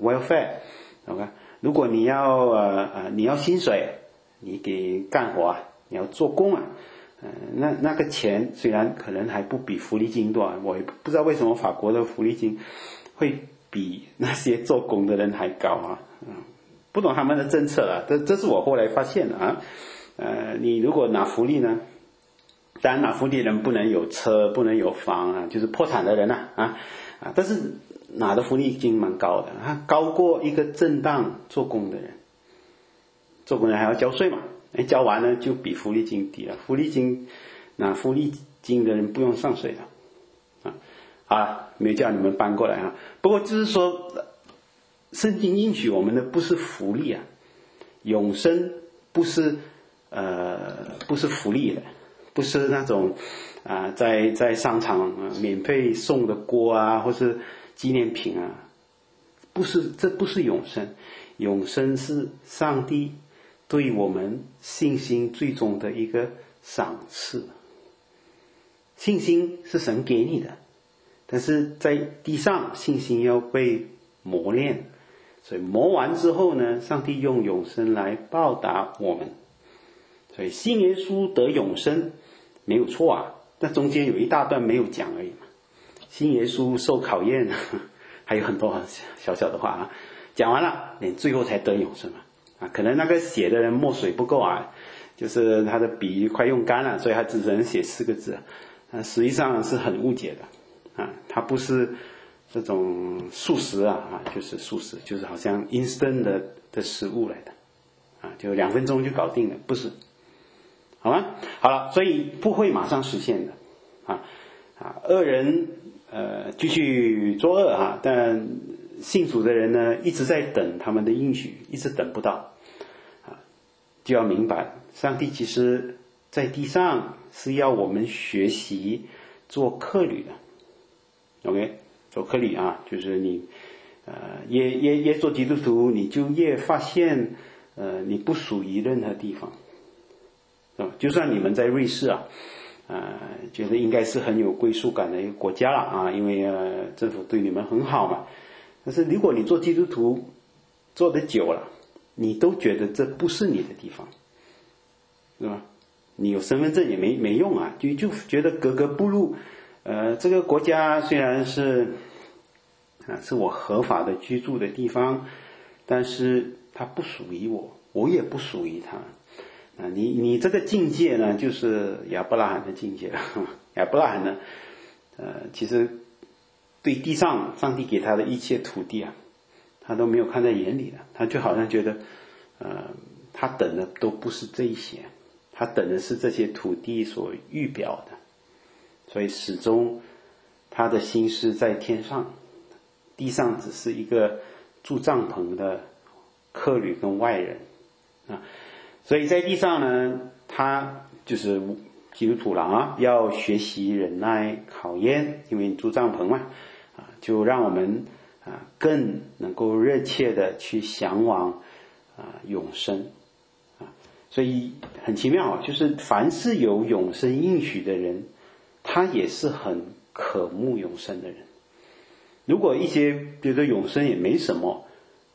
Speaker 1: welfare。OK， 如果你要呃呃你要薪水，你给干活啊，你要做工啊，呃那那个钱虽然可能还不比福利金多啊，我也不知道为什么法国的福利金会比那些做工的人还高啊，嗯，不懂他们的政策了，这这是我后来发现的啊。呃，你如果拿福利呢，当然拿福利人不能有车，不能有房啊，就是破产的人啊啊啊，但是拿的福利金蛮高的，它高过一个正当做工的人，做工人还要交税嘛，哎，交完了就比福利金低了，福利金拿福利金的人不用上税的啊。好了，没有叫你们搬过来啊，不过就是说，圣经应许我们的不是福利啊，永生不是呃不是福利的，不是那种啊、呃、在在商场、呃、免费送的锅啊，或是纪念品啊，不是，这不是永生，永生是上帝对我们信心最终的一个赏赐。信心是神给你的，但是在地上信心要被磨练，所以磨完之后呢，上帝用永生来报答我们。所以信耶稣得永生没有错啊，但中间有一大段没有讲而已嘛。信耶稣受考验，还有很多小小的话啊，讲完了，连最后才得永生嘛。啊，可能那个写的人墨水不够啊，就是他的笔快用干了，所以他只能写四个字。啊，实际上是很误解的啊，它不是这种速食啊啊，就是速食，就是好像 instant 的的食物来的啊，就两分钟就搞定了，不是，好吗？好了，所以不会马上实现的啊啊，恶人呃继续作恶啊，但信主的人呢一直在等他们的应许，一直等不到啊，就要明白，上帝其实在地上是要我们学习做客旅的 ，OK， 做客旅啊，就是你呃越越越做基督徒，你就越发现呃你不属于任何地方，啊，就算你们在瑞士啊，呃觉得应该是很有归属感的一个国家了啊，因为呃政府对你们很好嘛，但是如果你做基督徒做得久了，你都觉得这不是你的地方，对吧？你有身份证也没没用啊，就就觉得格格不入。呃，这个国家虽然是啊是我合法的居住的地方，但是它不属于我，我也不属于它。啊，你你这个境界呢，就是亚伯拉罕的境界了。亚伯拉罕呢，呃，其实对地上上帝给他的一切土地啊，他都没有看在眼里的，他就好像觉得，呃，他等的都不是这一些。他等的是这些土地所预表的，所以始终他的心思在天上，地上只是一个住帐篷的客旅跟外人啊。所以在地上呢，他就是基督徒了啊，要学习忍耐考验，因为你住帐篷嘛啊，就让我们啊更能够热切的去向往啊永生。所以很奇妙啊，就是凡是有永生应许的人，他也是很渴慕永生的人。如果一些觉得永生也没什么，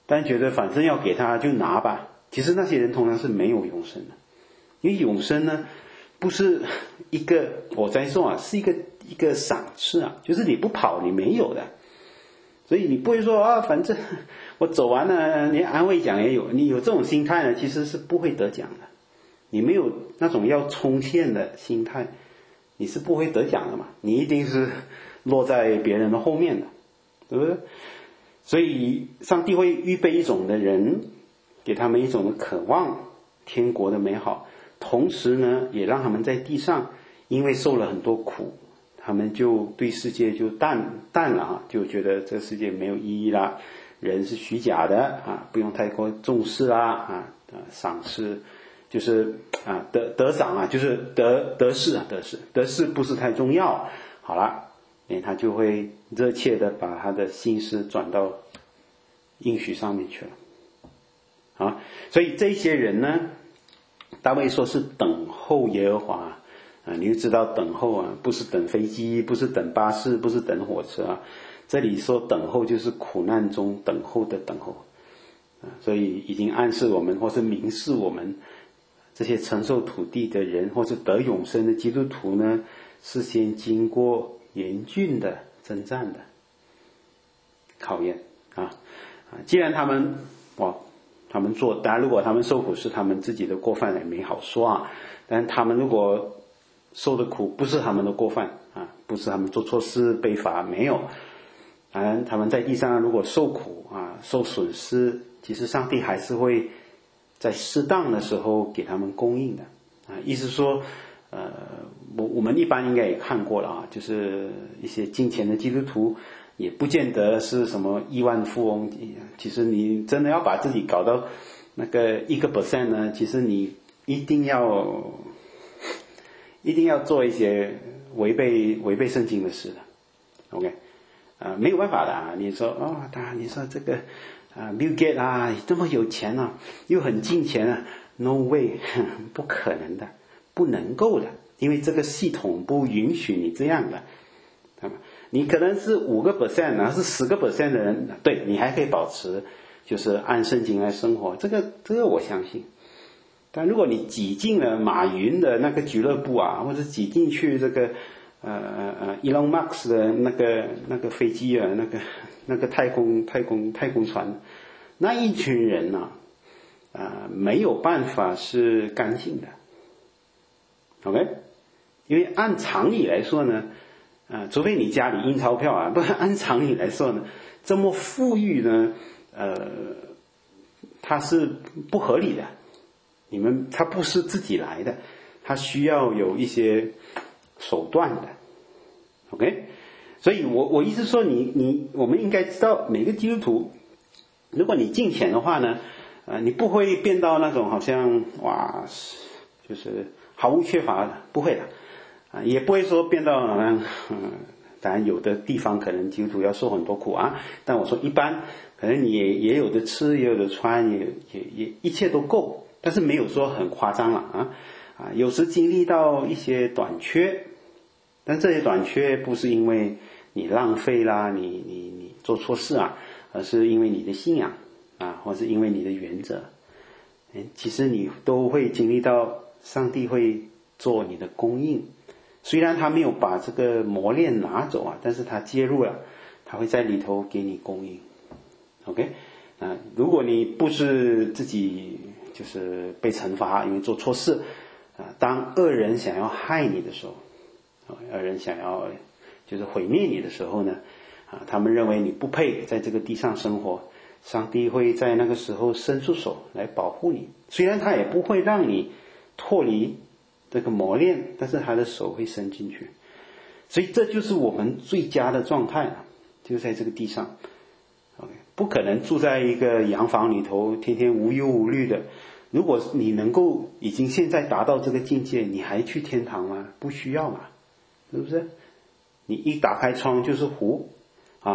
Speaker 1: 但觉得反正要给他就拿吧。其实那些人通常是没有永生的，因为永生呢不是一个我在说啊，是一个一个赏赐啊，就是你不跑你没有的。所以你不会说啊，反正我走完了连安慰奖也有，你有这种心态呢其实是不会得奖的。你没有那种要冲线的心态，你是不会得奖的嘛，你一定是落在别人的后面的，对不对？所以上帝会预备一种的人，给他们一种的渴望天国的美好，同时呢也让他们在地上因为受了很多苦，他们就对世界就淡淡了啊，就觉得这个世界没有意义啦，人是虚假的啊，不用太过重视啦啊，赏识就是啊得得赏啊，就是得得势啊，得势得势不是太重要。好了，他就会热切的把他的心思转到应许上面去了啊。所以这些人呢，大卫说是等候耶和华啊，你就知道等候啊，不是等飞机，不是等巴士，不是等火车啊。这里说等候就是苦难中等候的等候啊，所以已经暗示我们或是明示我们，这些承受土地的人或是得永生的基督徒呢，是先经过严峻的征战的考验啊啊！既然他们哇，他们做，当然如果他们受苦是他们自己的过犯也没好说啊，但他们如果受的苦不是他们的过犯啊，不是他们做错事被罚，没有，当然他们在地上如果受苦啊，受损失，其实上帝还是会在适当的时候给他们供应的啊，意思说呃，我我们一般应该也看过了啊，就是一些金钱的基督徒也不见得是什么亿万富翁，其实你真的要把自己搞到那个一个 percent 呢，其实你一定要一定要做一些违背违背圣经的事的 ，OK， 啊、呃，没有办法的啊，你说哦，他你说这个啊 Bill Gates 啊这么有钱啊，又很金钱啊 ，No way， 不可能的。不能够的，因为这个系统不允许你这样的。你可能是五个 percent 还是十个 percent 的人，对，你还可以保持就是按圣经来生活，这个这个我相信。但如果你挤进了马云的那个俱乐部啊，或者挤进去这个呃呃 Elon Musk 的那个那个飞机啊，那个那个太空太空太空船，那一群人呢、啊，啊、呃、没有办法是干净的。OK， 因为按常理来说呢，啊、呃，除非你家里印钞票啊，不然按常理来说呢，这么富裕呢，呃，它是不合理的。你们它不是自己来的，它需要有一些手段的。OK， 所以我我意思说你，你你我们应该知道，每个基督徒，如果你进钱的话呢，呃，你不会变到那种好像哇，就是毫无缺乏的，不会的，啊，也不会说变到好像，嗯，当然有的地方可能基督徒要受很多苦啊，但我说一般，可能你也也有的吃，也有的穿，也也也一切都够，但是没有说很夸张了啊啊，有时经历到一些短缺，但这些短缺不是因为你浪费啦，你你你做错事啊，而是因为你的信仰啊，或是因为你的原则，其实你都会经历到。上帝会做你的供应，虽然他没有把这个磨练拿走啊，但是他介入了，他会在里头给你供应。OK， 啊，如果你不是自己就是被惩罚，因为做错事啊，当恶人想要害你的时候，恶人想要就是毁灭你的时候呢，啊，他们认为你不配在这个地上生活，上帝会在那个时候伸出手来保护你，虽然他也不会让你脱离这个磨练，但是他的手会伸进去，所以这就是我们最佳的状态啊，就在这个地上。OK， 不可能住在一个洋房里头，天天无忧无虑的。如果你能够已经现在达到这个境界，你还去天堂吗？不需要嘛，是不是？你一打开窗就是湖啊，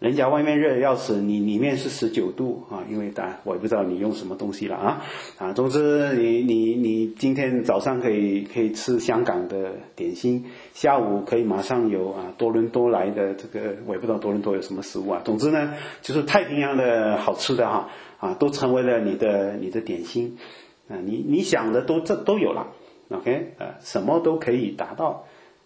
Speaker 1: 人家外面热的要死，你里面是十九度啊，因为当然我也不知道你用什么东西了啊啊，总之你你你今天早上可以可以吃香港的点心，下午可以马上有啊多伦多来的这个，我也不知道多伦多有什么食物啊，总之呢就是太平洋的好吃的哈啊，都成为了你的你的点心啊，你你想的都这都有了 ，OK 啊，什么都可以达到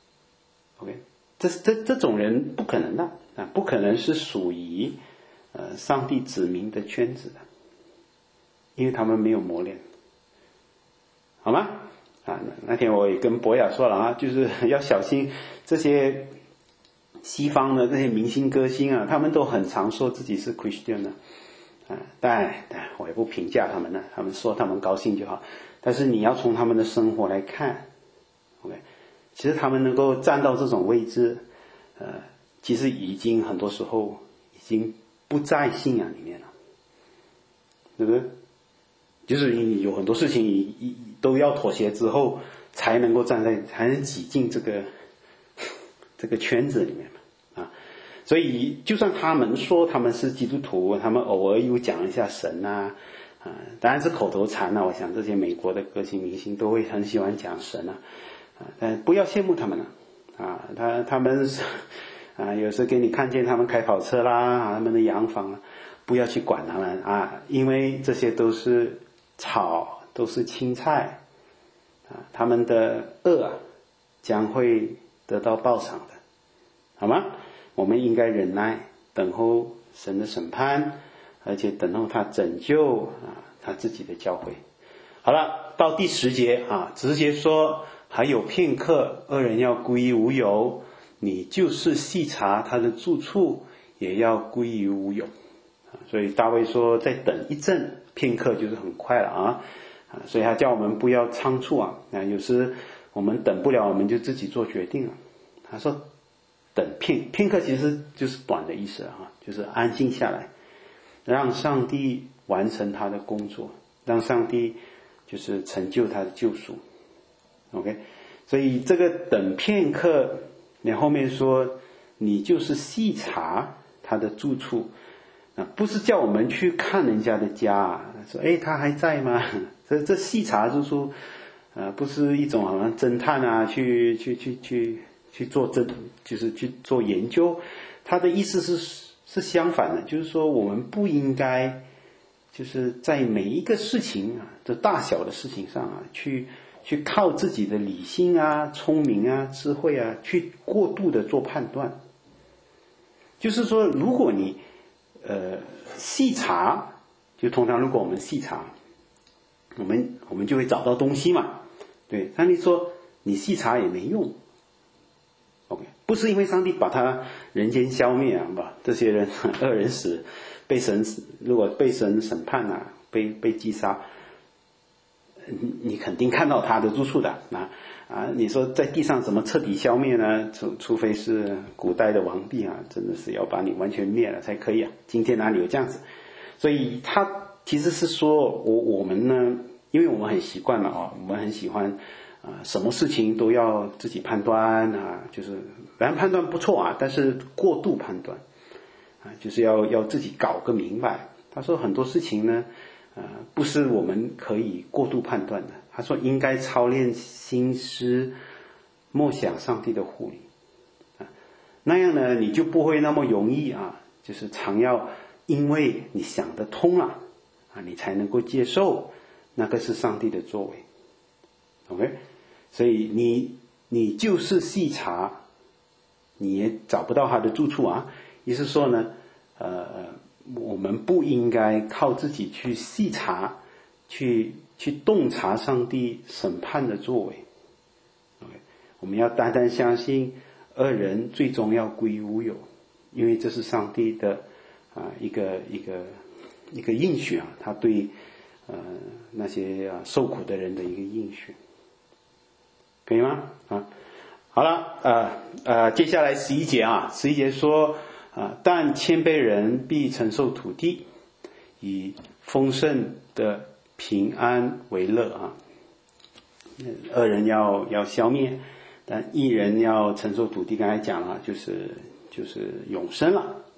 Speaker 1: ，OK。这这这种人不可能的啊，不可能是属于呃上帝子民的圈子的，因为他们没有磨练，好吗？啊，那天我也跟博雅说了啊，就是要小心这些西方的这些明星歌星啊，他们都很常说自己是 Christian 的啊，但但我也不评价他们呢，他们说他们高兴就好，但是你要从他们的生活来看 ，OK。其实他们能够站到这种位置，呃，其实已经很多时候已经不在信仰里面了，对不对？就是你有很多事情你都要妥协之后，才能够站在，才能挤进这个这个圈子里面嘛，啊，所以就算他们说他们是基督徒，他们偶尔又讲一下神啊，啊，当然是口头禅啊，我想这些美国的歌星明星都会很喜欢讲神啊。嗯，不要羡慕他们了，啊，他他们是啊，有时给你看见他们开跑车啦，啊、他们的洋房啊，不要去管他们啊，因为这些都是草，都是青菜，啊，他们的恶啊将会得到报偿的，好吗？我们应该忍耐，等候神的审判，而且等候他拯救啊他自己的教会。好了，到第十节啊，直接说。还有片刻，恶人要归于无有，你就是细查他的住处，也要归于无有。所以大卫说，再等一阵，片刻就是很快了啊！啊，所以他叫我们不要仓促啊！啊，有时我们等不了，我们就自己做决定了。他说，等片片刻其实就是短的意思啊，就是安静下来，让上帝完成他的工作，让上帝就是成就他的救赎。OK， 所以这个等片刻，你后面说你就是细查他的住处啊，不是叫我们去看人家的家，说哎他还在吗？这这细查住处，啊，不是一种好像侦探啊，去去去去去做侦，就是去做研究。他的意思是是相反的，就是说我们不应该就是在每一个事情啊，这大小的事情上啊，去。去靠自己的理性啊、聪明啊、智慧啊，去过度的做判断。就是说，如果你呃细查，就通常如果我们细查，我们我们就会找到东西嘛，对。上帝说你细查也没用 ，OK， 不是因为上帝把他人间消灭啊，把这些人恶人死，被神如果被神审判啊，被被击杀。你肯定看到他的住处的啊啊！你说在地上怎么彻底消灭呢？除除非是古代的皇帝啊，真的是要把你完全灭了才可以啊！今天哪里有这样子？所以他其实是说我我们呢，因为我们很习惯了啊，我们很喜欢啊，什么事情都要自己判断啊，就是反正判断不错啊，但是过度判断啊，就是要要自己搞个明白。他说很多事情呢。呃，不是我们可以过度判断的。他说应该操练心思，默想上帝的护理啊，那样呢，你就不会那么容易啊，就是常要因为你想得通了啊，你才能够接受那个是上帝的作为。OK， 所以你你就是细查，你也找不到他的住处啊。意思说呢，呃。我们不应该靠自己去细查，去去洞察上帝审判的作为。Okay， 我们要单单相信恶人最终要归于无有，因为这是上帝的啊一个一个一个应许啊，他对呃那些啊受苦的人的一个应许，可以吗？啊，好了，呃呃，接下来十一节啊，十一节说。啊！但谦卑人必承受土地，以丰盛的平安为乐啊！恶人要要消灭，但义人要承受土地。刚才讲了，就是就是永生了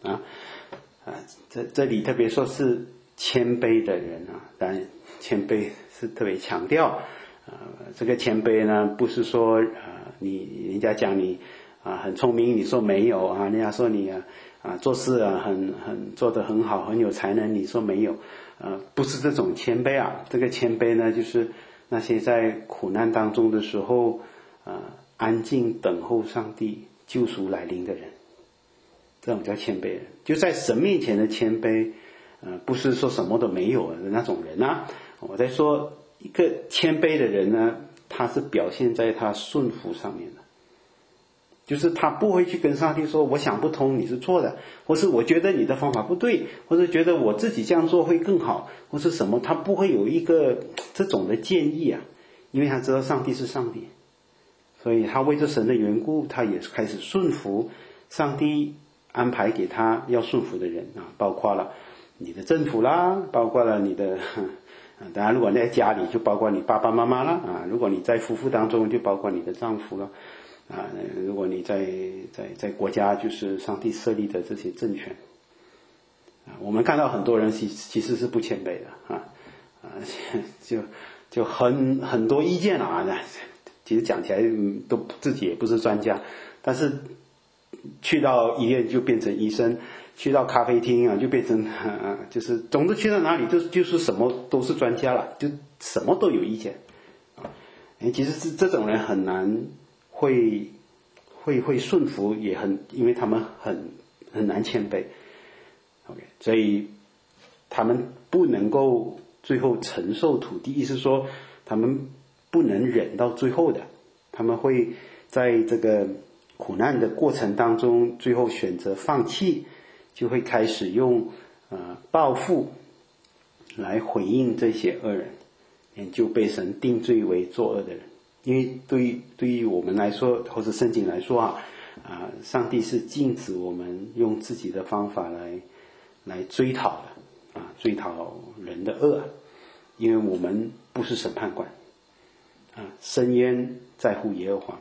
Speaker 1: 啊啊，这这里特别说是谦卑的人啊，当然谦卑是特别强调，呃，这个谦卑呢，不是说呃你人家讲你啊很聪明，你说没有啊，人家说你啊啊做事啊很很做得很好，很有才能，你说没有，呃，不是这种谦卑啊，这个谦卑呢，就是那些在苦难当中的时候，呃，安静等候上帝救赎来临的人，这种叫谦卑人，就在神面前的谦卑，呃，不是说什么都没有的那种人啊。我在说一个谦卑的人呢，他是表现在他顺服上面的，就是他不会去跟上帝说我想不通你是错的，或是我觉得你的方法不对，或是觉得我自己这样做会更好，或是什么，他不会有一个这种的建议啊，因为他知道上帝是上帝，所以他为着神的缘故，他也开始顺服上帝安排给他要顺服的人啊，包括了你的政府啦，包括了你的，当然如果在家里就包括你爸爸妈妈啦啊，如果你在夫妇当中就包括你的丈夫了啊，如果你在在在国家就是上帝设立的这些政权啊，我们看到很多人其其实是不谦卑的啊啊，就就很很多意见啊，其实讲起来都自己也不是专家，但是去到医院就变成医生，去到咖啡厅啊就变成啊，就是总之去到哪里就就是什么都是专家了，就什么都有意见啊。其实是这种人很难会会会顺服，也很因为他们很很难谦卑 ，OK， 所以他们不能够最后承受土地，意思说他们不能忍到最后的，他们会在这个苦难的过程当中，最后选择放弃，就会开始用呃报复来回应这些恶人，也就被神定罪为作恶的人。因为对于对于我们来说，或者圣经来说啊，啊、呃，上帝是禁止我们用自己的方法来来追讨的啊，追讨人的恶，因为我们不是审判官啊，深渊在乎耶和华嘛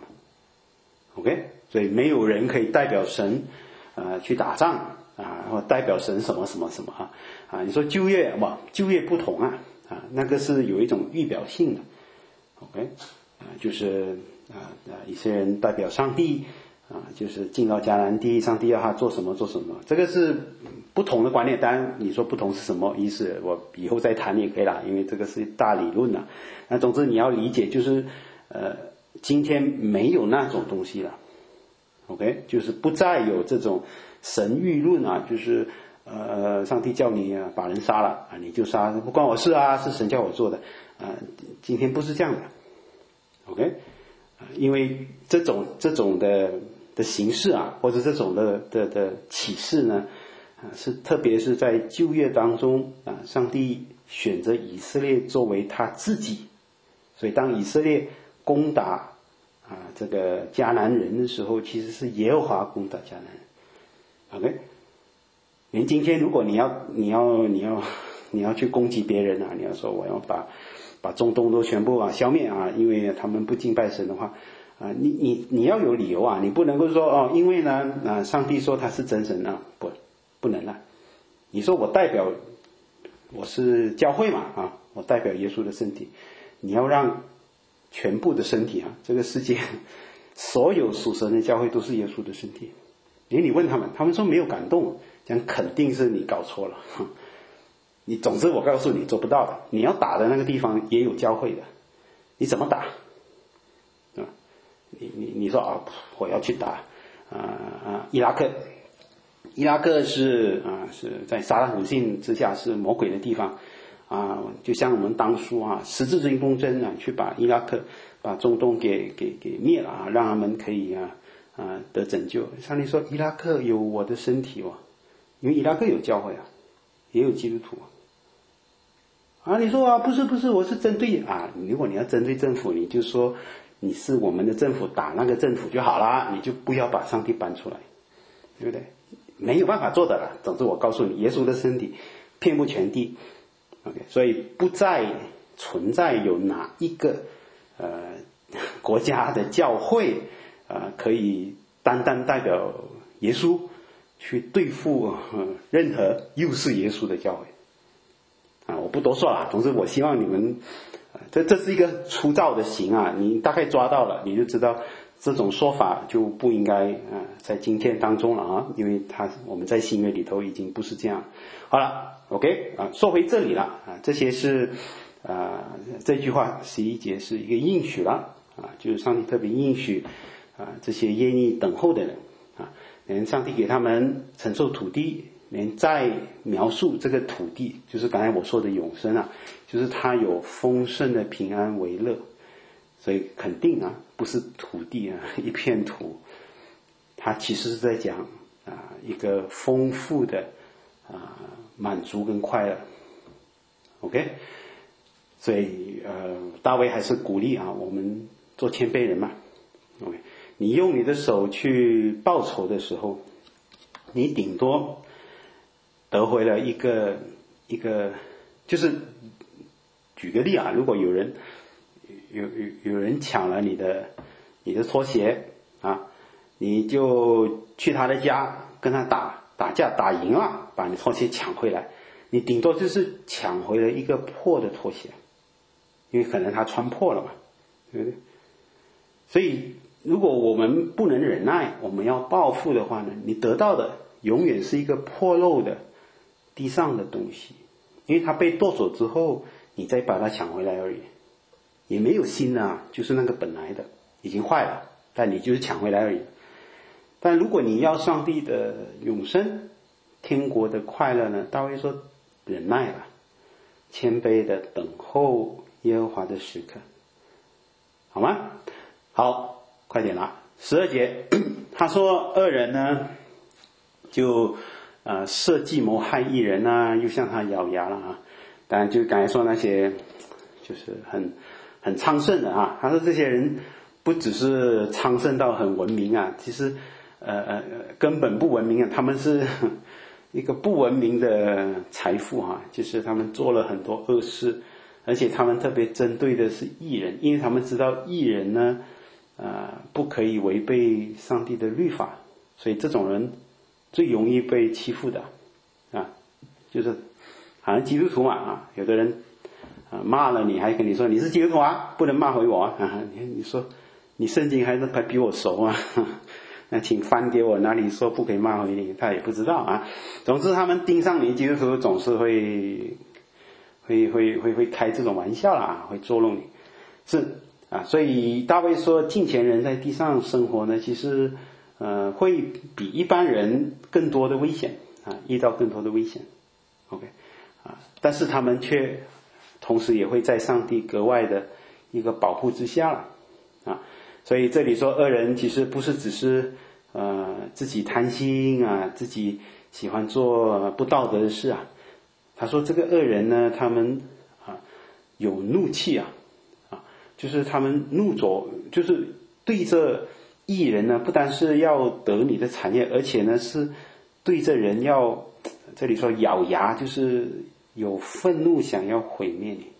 Speaker 1: ，OK。所以没有人可以代表神啊、呃、去打仗啊，或代表神什么什么什么啊啊！你说旧约嘛，旧约不同啊啊，那个是有一种预表性的 ，OK 啊，就是啊啊一些人代表上帝啊，就是进到迦南地，上帝要他做什么做什么，这个是不同的观念。当然你说不同是什么意思，我以后再谈也可以啦，因为这个是大理论啊。那总之你要理解，就是呃，今天没有那种东西了。OK， 就是不再有这种神谕论啊，就是呃，上帝叫你啊把人杀了啊，你就杀，不关我事啊，是神叫我做的啊。今天不是这样的 ，OK， 因为这种这种的的形式啊，或者这种的的的启示呢，啊，是特别是在旧约当中啊，上帝选择以色列作为他自己，所以当以色列攻打啊，这个迦南人的时候，其实是耶和华攻打迦南人。OK， 您今天如果你要你要你要你要去攻击别人啊，你要说我要把把中东都全部啊消灭啊，因为他们不敬拜神的话啊，你你你要有理由啊，你不能够说哦，因为呢啊，上帝说他是真神啊，不不能啊。你说我代表我是教会嘛啊，我代表耶稣的身体，你要让全部的身体啊，这个世界所有属神的教会都是耶稣的身体。诶，你问他们，他们说没有感动，讲肯定是你搞错了。你总之我告诉你做不到的，你要打的那个地方也有教会的，你怎么打？啊，你你你说啊，我要去打啊啊伊拉克，伊拉克是啊是在撒旦属性之下是魔鬼的地方。啊，就像我们当初啊，十字军东征啊，去把伊拉克、把中东给给给灭了啊，让他们可以啊啊得拯救。上帝说，伊拉克有我的身体哦，因为伊拉克有教会啊，也有基督徒啊。你说啊，不是不是，我是针对啊，如果你要针对政府，你就说你是我们的政府，打那个政府就好啦，你就不要把上帝搬出来，对不对？没有办法做的了。总之我告诉你，耶稣的身体遍布全地。OK， 所以不再存在有哪一个呃国家的教会呃可以单单代表耶稣去对付、呃、任何又是耶稣的教会啊！我不多说了，总之我希望你们，呃、这这是一个粗糙的形啊，你大概抓到了，你就知道这种说法就不应该啊、呃、在今天当中了啊，因为他我们在新约里头已经不是这样。好了 ，OK 啊，说回这里了啊，这些是啊、呃、这句话十一节是一个应许了啊，就是上帝特别应许啊这些愿意等候的人啊。连上帝给他们承受土地，连再描述这个土地，就是刚才我说的永生啊，就是他有丰盛的平安为乐，所以肯定啊，不是土地啊一片土，他其实是在讲啊一个丰富的啊满足跟快乐。OK， 所以呃大卫还是鼓励啊我们做谦卑人嘛。OK。你用你的手去报仇的时候，你顶多得回了一个一个，就是举个例啊，如果有人有有有人抢了你的你的拖鞋啊，你就去他的家跟他打打架打赢了，把你拖鞋抢回来，你顶多就是抢回了一个破的拖鞋，因为可能他穿破了嘛，对不对？所以如果我们不能忍耐，我们要报复的话呢，你得到的永远是一个破漏的地上的东西，因为它被夺走之后，你再把它抢回来而已，也没有新的啊，就是那个本来的已经坏了，但你就是抢回来而已。但如果你要上帝的永生，天国的快乐呢，大卫说忍耐了，谦卑的等候耶和华的时刻，好吗？好。快点啦！十二节，他说恶人呢，就呃设计谋害义人啊，又向他咬牙了啊。当然，就刚才说那些，就是很很昌盛的啊。他说这些人不只是昌盛到很文明啊，其实呃呃根本不文明啊，他们是一个不文明的财富啊，就是他们做了很多恶事，而且他们特别针对的是义人，因为他们知道义人呢。呃，不可以违背上帝的律法，所以这种人最容易被欺负的啊，就是好像基督徒嘛啊，有的人啊骂了你，还跟你说你是基督徒啊，不能骂回我啊，你你说你圣经还是还比我熟啊，那请翻给我哪里说不可以骂回你，他也不知道啊。总之，他们盯上你基督徒总是会会会会会开这种玩笑啦，会捉弄你，是。啊，所以大卫说，敬虔人在地上生活呢，其实，呃，会比一般人更多的危险啊，遇到更多的危险。OK， 啊，但是他们却同时也会在上帝格外的一个保护之下了啊。所以这里说恶人其实不是只是呃自己贪心啊，自己喜欢做不道德的事啊。他说这个恶人呢，他们啊有怒气啊。就是他们怒着，就是对着义人呢，不单是要得你的产业，而且呢是对着人要，这里说咬牙，就是有愤怒想要毁灭你，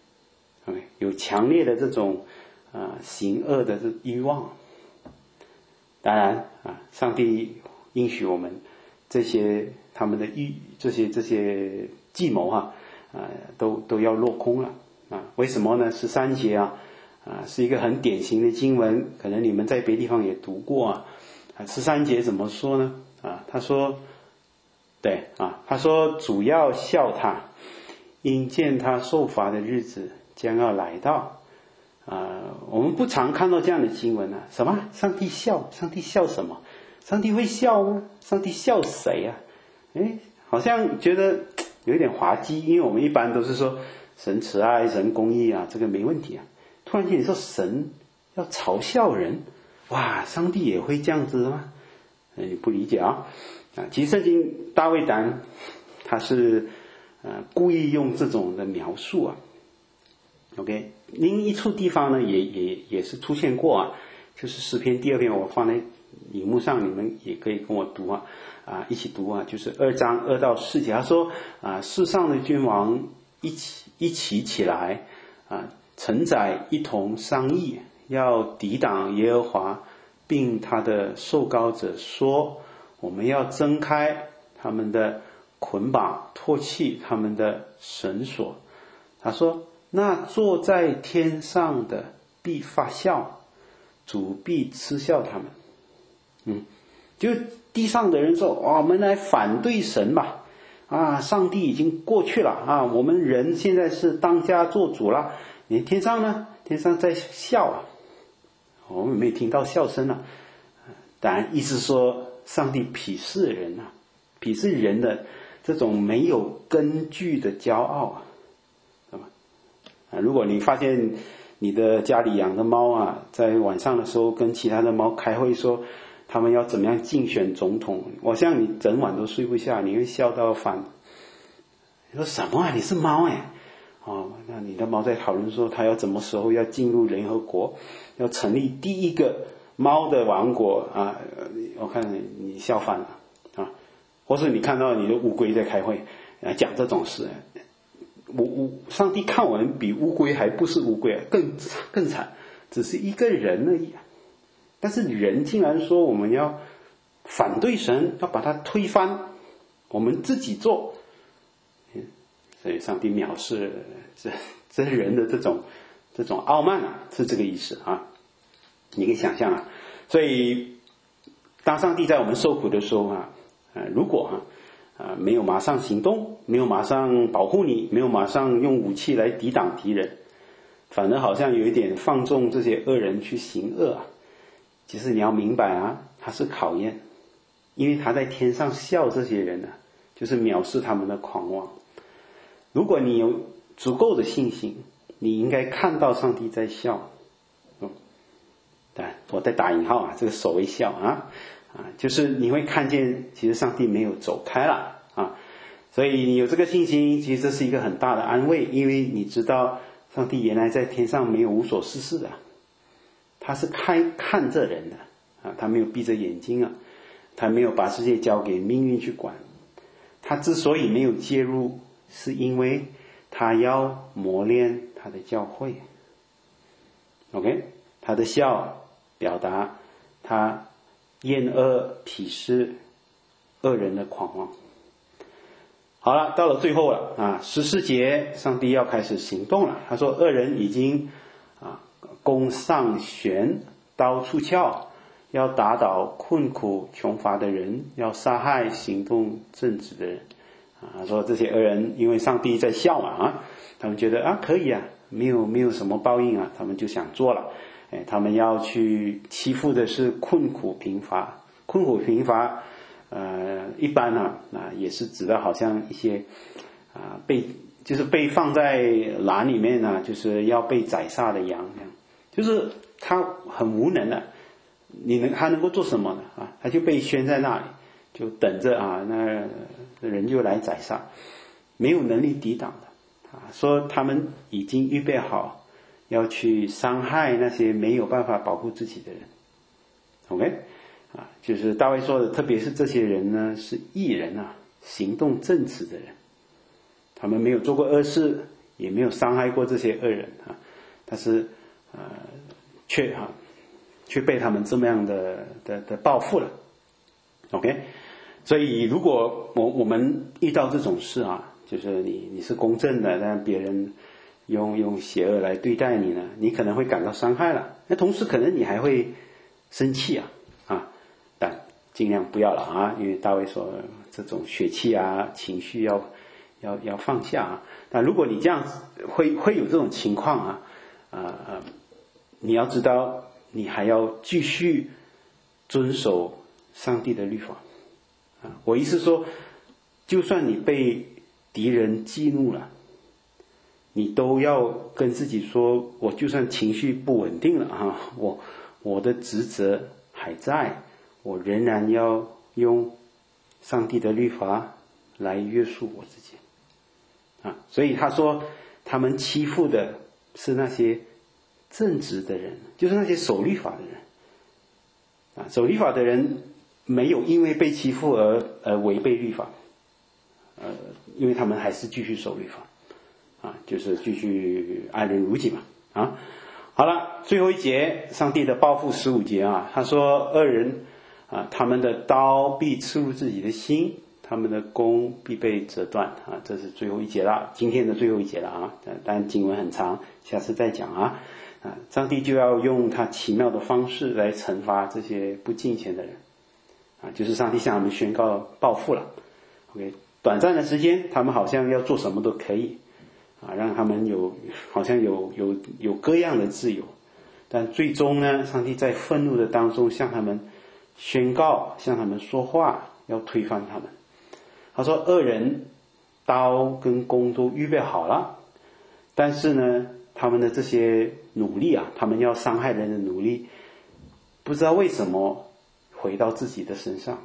Speaker 1: okay， 有强烈的这种啊、呃、行恶的这欲望。当然啊，上帝应许我们这些他们的欲这些这些计谋啊啊、呃、都都要落空了啊。为什么呢？十三节啊。啊，是一个很典型的经文，可能你们在别地方也读过啊。啊，十三节怎么说呢？啊，他说，对啊，他说主要笑他，因见他受罚的日子将要来到。啊，我们不常看到这样的经文啊。什么？上帝笑？上帝笑什么？上帝会笑吗？上帝笑谁啊？哎，好像觉得有一点滑稽，因为我们一般都是说神慈爱、神公义啊，这个没问题啊。突然间你说神要嘲笑人，哇，上帝也会这样子吗？你不理解啊！啊，其实圣经大卫党他是呃故意用这种的描述啊。OK， 另一处地方呢也也也是出现过啊，就是诗篇第二篇，我放在荧幕上，你们也可以跟我读啊，啊一起读啊，就是二章二到四节，他说啊，世上的君王一起一起起来啊。承载一同商议，要抵挡耶和华，并他的受膏者说： 我们要挣开他们的捆绑，脱去他们的绳索。他说，那坐在天上的必发笑，主必嗤笑他们。嗯，就地上的人说，哦，我们来反对神吧，啊，上帝已经过去了啊，我们人现在是当家做主了。你天上呢？天上在笑啊，我们没听到笑声啊。当然，意思说上帝鄙视人啊，鄙视人的这种没有根据的骄傲啊，对吧？啊，如果你发现你的家里养的猫啊，在晚上的时候跟其他的猫开会说他们要怎么样竞选总统，我想你整晚都睡不下，你会笑到翻。你说什么啊？你是猫哎？哦，那你的猫在讨论说它要什么时候要进入联合国，要成立第一个猫的王国啊！我看你你笑翻了啊！或是你看到你的乌龟在开会啊，讲这种事，我我上帝看我们比乌龟还不是乌龟，更更惨，只是一个人而已。但是人竟然说我们要反对神，要把它推翻，我们自己做。所以上帝藐视这这人的这种这种傲慢啊，是这个意思啊。你可以想象啊，所以当上帝在我们受苦的时候啊，呃、如果啊啊没有马上行动，没有马上保护你，没有马上用武器来抵挡敌人，反而好像有一点放纵这些恶人去行恶啊。其实你要明白啊，他是考验，因为他在天上笑这些人呢、啊，就是藐视他们的狂妄。如果你有足够的信心，你应该看到上帝在笑。嗯，对，我在打引号啊，这个所谓笑啊啊，就是你会看见，其实上帝没有走开了啊。所以你有这个信心，其实这是一个很大的安慰，因为你知道上帝原来在天上没有无所事事的，他是看看着人的啊，他没有闭着眼睛啊，他没有把世界交给命运去管。他之所以没有介入，是因为他要磨练他的教会。 OK， 他的笑表达他厌恶鄙视恶人的狂妄。好了，到了最后了啊，十四节上帝要开始行动了。他说恶人已经啊弓上弦，刀出鞘，要打倒困苦穷乏的人，要杀害行动正直的人啊。说这些恶人因为上帝在笑嘛啊，他们觉得啊可以啊，没有没有什么报应啊，他们就想做了。哎，他们要去欺负的是困苦贫乏，困苦贫乏呃一般呢 啊, 啊也是指的好像一些啊被就是被放在栏里面呢、啊，就是要被宰杀的羊这样，就是他很无能的，你能他能够做什么呢啊？他就被圈在那里，就等着啊，那人就来宰杀，没有能力抵挡的啊。说他们已经预备好要去伤害那些没有办法保护自己的人。 OK 啊，就是大卫说的，特别是这些人呢是义人啊，行动正直的人，他们没有做过恶事，也没有伤害过这些恶人啊，但是呃却啊却被他们这么样的的的报复了。 OK， 所以如果我我们遇到这种事啊，就是你你是公正的，但别人用用邪恶来对待你呢，你可能会感到伤害了，那同时可能你还会生气啊啊，但尽量不要了啊，因为大卫说这种血气啊情绪要要要放下啊。那如果你这样会会有这种情况啊啊啊，你要知道你还要继续遵守上帝的律法啊。我意思说，就算你被敌人激怒了，你都要跟自己说，我就算情绪不稳定了啊，我我的职责还在，我仍然要用上帝的律法来约束我自己啊。所以他说他们欺负的是那些正直的人，就是那些守律法的人啊。守律法的人没有因为被欺负而而违背律法，呃，因为他们还是继续守律法啊，就是继续爱人如己嘛啊。好了，最后一节上帝的报复十五节啊，他说恶人啊，他们的刀必刺入自己的心，他们的弓必被折断啊，这是最后一节了，今天的最后一节了啊，但经文很长，下次再讲啊。啊，上帝就要用他奇妙的方式来惩罚这些不敬虔的人啊，就是上帝向他们宣告报复了。OK， 短暂的时间，他们好像要做什么都可以啊，让他们有好像有有有各样的自由，但最终呢，上帝在愤怒的当中向他们宣告，向他们说话，要推翻他们。他说恶人刀跟弓都预备好了，但是呢他们的这些努力啊，他们要伤害人的努力，不知道为什么回到自己的身上。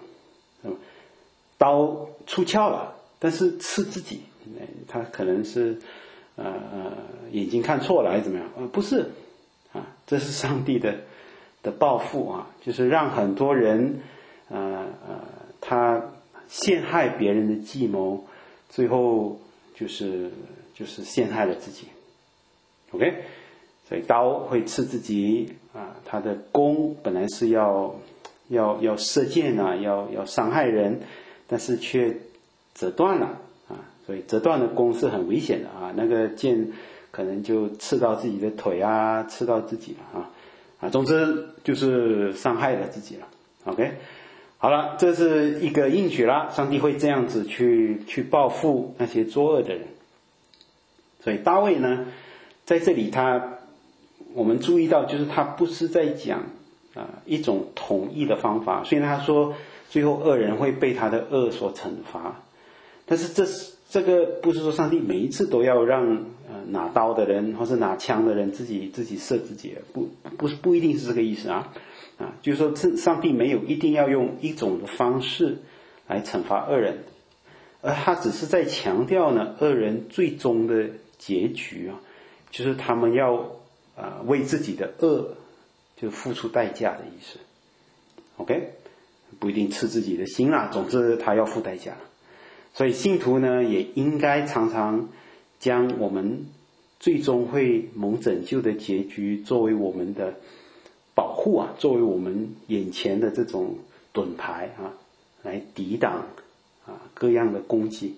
Speaker 1: 刀出鞘了，但是刺自己，他可能是呃呃眼睛看错了还是怎么样？呃不是啊，这是上帝的的报复啊，就是让很多人呃呃他陷害别人的计谋，最后就是就是陷害了自己。OK， 所以刀会刺自己啊，他的弓本来是要要要射箭啊，要要伤害人，但是却折断了啊，所以折断的弓是很危险的啊，那个箭可能就刺到自己的腿啊，刺到自己了啊啊，总之就是伤害了自己了。OK， 好了，这是一个应许了，上帝会这样子去去报复那些作恶的人。所以大卫呢，在这里他我们注意到，就是他不是在讲啊、呃、一种统一的方法，虽然他说最后恶人会被他的恶所惩罚，但是这是这个不是说上帝每一次都要让呃拿刀的人或是拿枪的人自己自己射自己，不不是不一定是这个意思啊啊，就是说上帝没有一定要用一种的方式来惩罚恶人，而他只是在强调呢恶人最终的结局啊，就是他们要啊、呃、为自己的恶就付出代价的意思。 OK， 不一定刺自己的心啦，总之他要付代价。所以信徒呢也应该常常将我们最终会蒙拯救的结局作为我们的保护啊，作为我们眼前的这种盾牌啊，来抵挡啊各样的攻击。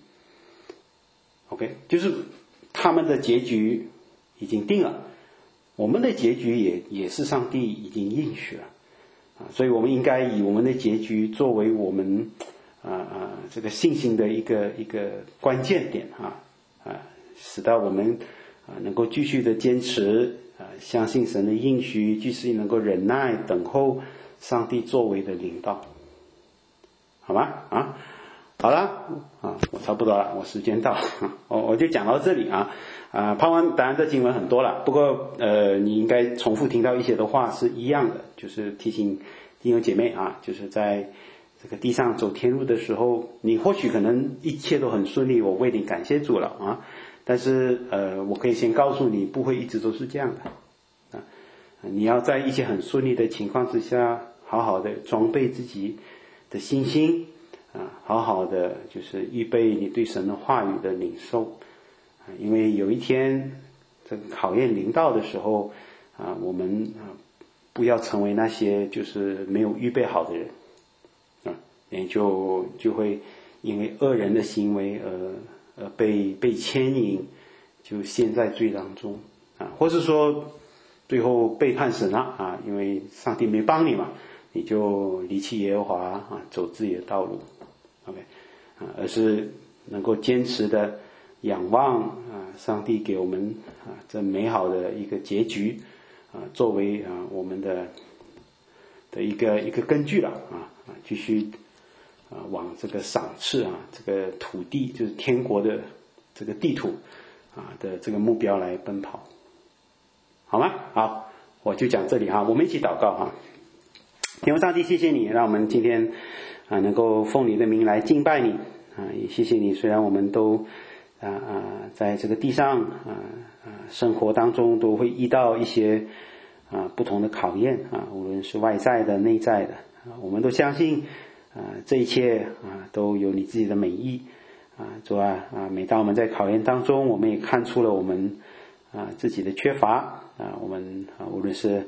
Speaker 1: OK， 就是他们的结局已经定了，我们的结局也也是上帝已经应许了啊，所以我们应该以我们的结局作为我们啊啊这个信心的一个一个关键点啊啊，使到我们啊能够继续的坚持啊，相信神的应许，继续能够忍耐等候上帝作为的领导，好吗？啊，好了啊，我差不多了，我时间到，我我就讲到这里啊啊，盼望当然这经文很多了，不过呃你应该重复听到一些的话是一样的，就是提醒弟兄姐妹啊，就是在这个地上走天路的时候，你或许可能一切都很顺利，我为你感谢主了啊，但是呃我可以先告诉你，不会一直都是这样的啊，你要在一些很顺利的情况之下，好好的装备自己的信心啊，好好的就是预备你对神的话语的领受啊，因为有一天这个考验临到的时候啊，我们啊不要成为那些就是没有预备好的人啊，也就就会因为恶人的行为而而被被牵引，就陷在罪当中啊，或是说最后背叛神了啊，因为上帝没帮你嘛，你就离弃耶和华啊，走自己的道路。OK 啊，而是能够坚持的仰望啊，上帝给我们啊这美好的一个结局啊，作为啊我们的的一个一个根据了啊啊，继续啊往这个赏赐啊这个土地就是天国的这个地图啊的这个目标来奔跑，好吗？好，我就讲这里哈，我们一起祷告哈。天父上帝，谢谢你，让我们今天啊能够奉你的名来敬拜你啊，也谢谢你，虽然我们都啊啊在这个地上啊啊生活当中都会遇到一些啊不同的考验啊，无论是外在的内在的啊，我们都相信啊这一切啊都有你自己的美意啊，主啊啊每当我们在考验当中，我们也看出了我们啊自己的缺乏啊，我们啊无论是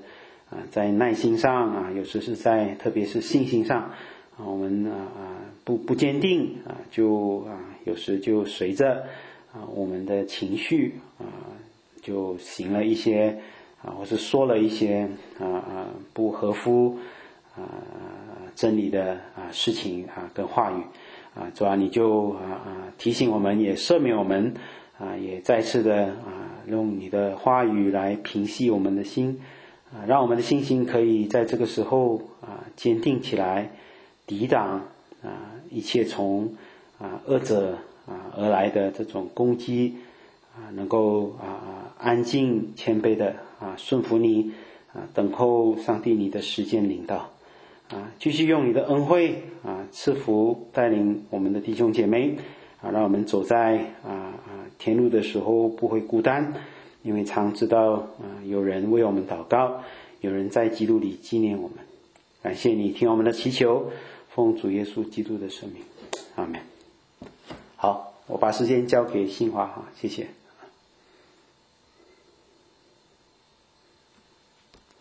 Speaker 1: 啊，在耐心上啊，有时是在特别是信心上啊，我们啊啊不不坚定啊，就啊有时就随着啊我们的情绪啊，就行了一些啊，或是说了一些啊啊不合乎啊真理的啊事情啊跟话语啊，主要你就啊啊提醒我们，也赦免我们啊，也再次的啊用你的话语来平息我们的心啊，让我们的信心可以在这个时候啊坚定起来，抵挡啊一切从啊恶者啊而来的这种攻击啊，能够啊安静谦卑的啊顺服你啊，等候上帝你的时间领导啊，继续用你的恩惠啊赐福带领我们的弟兄姐妹啊，让我们走在啊啊天路的时候不会孤单，因为常知道啊有人为我们祷告，有人在基督里纪念我们。感谢你听我们的祈求，奉主耶稣基督的圣名，阿们。好，我把时间交给新华哈，谢谢。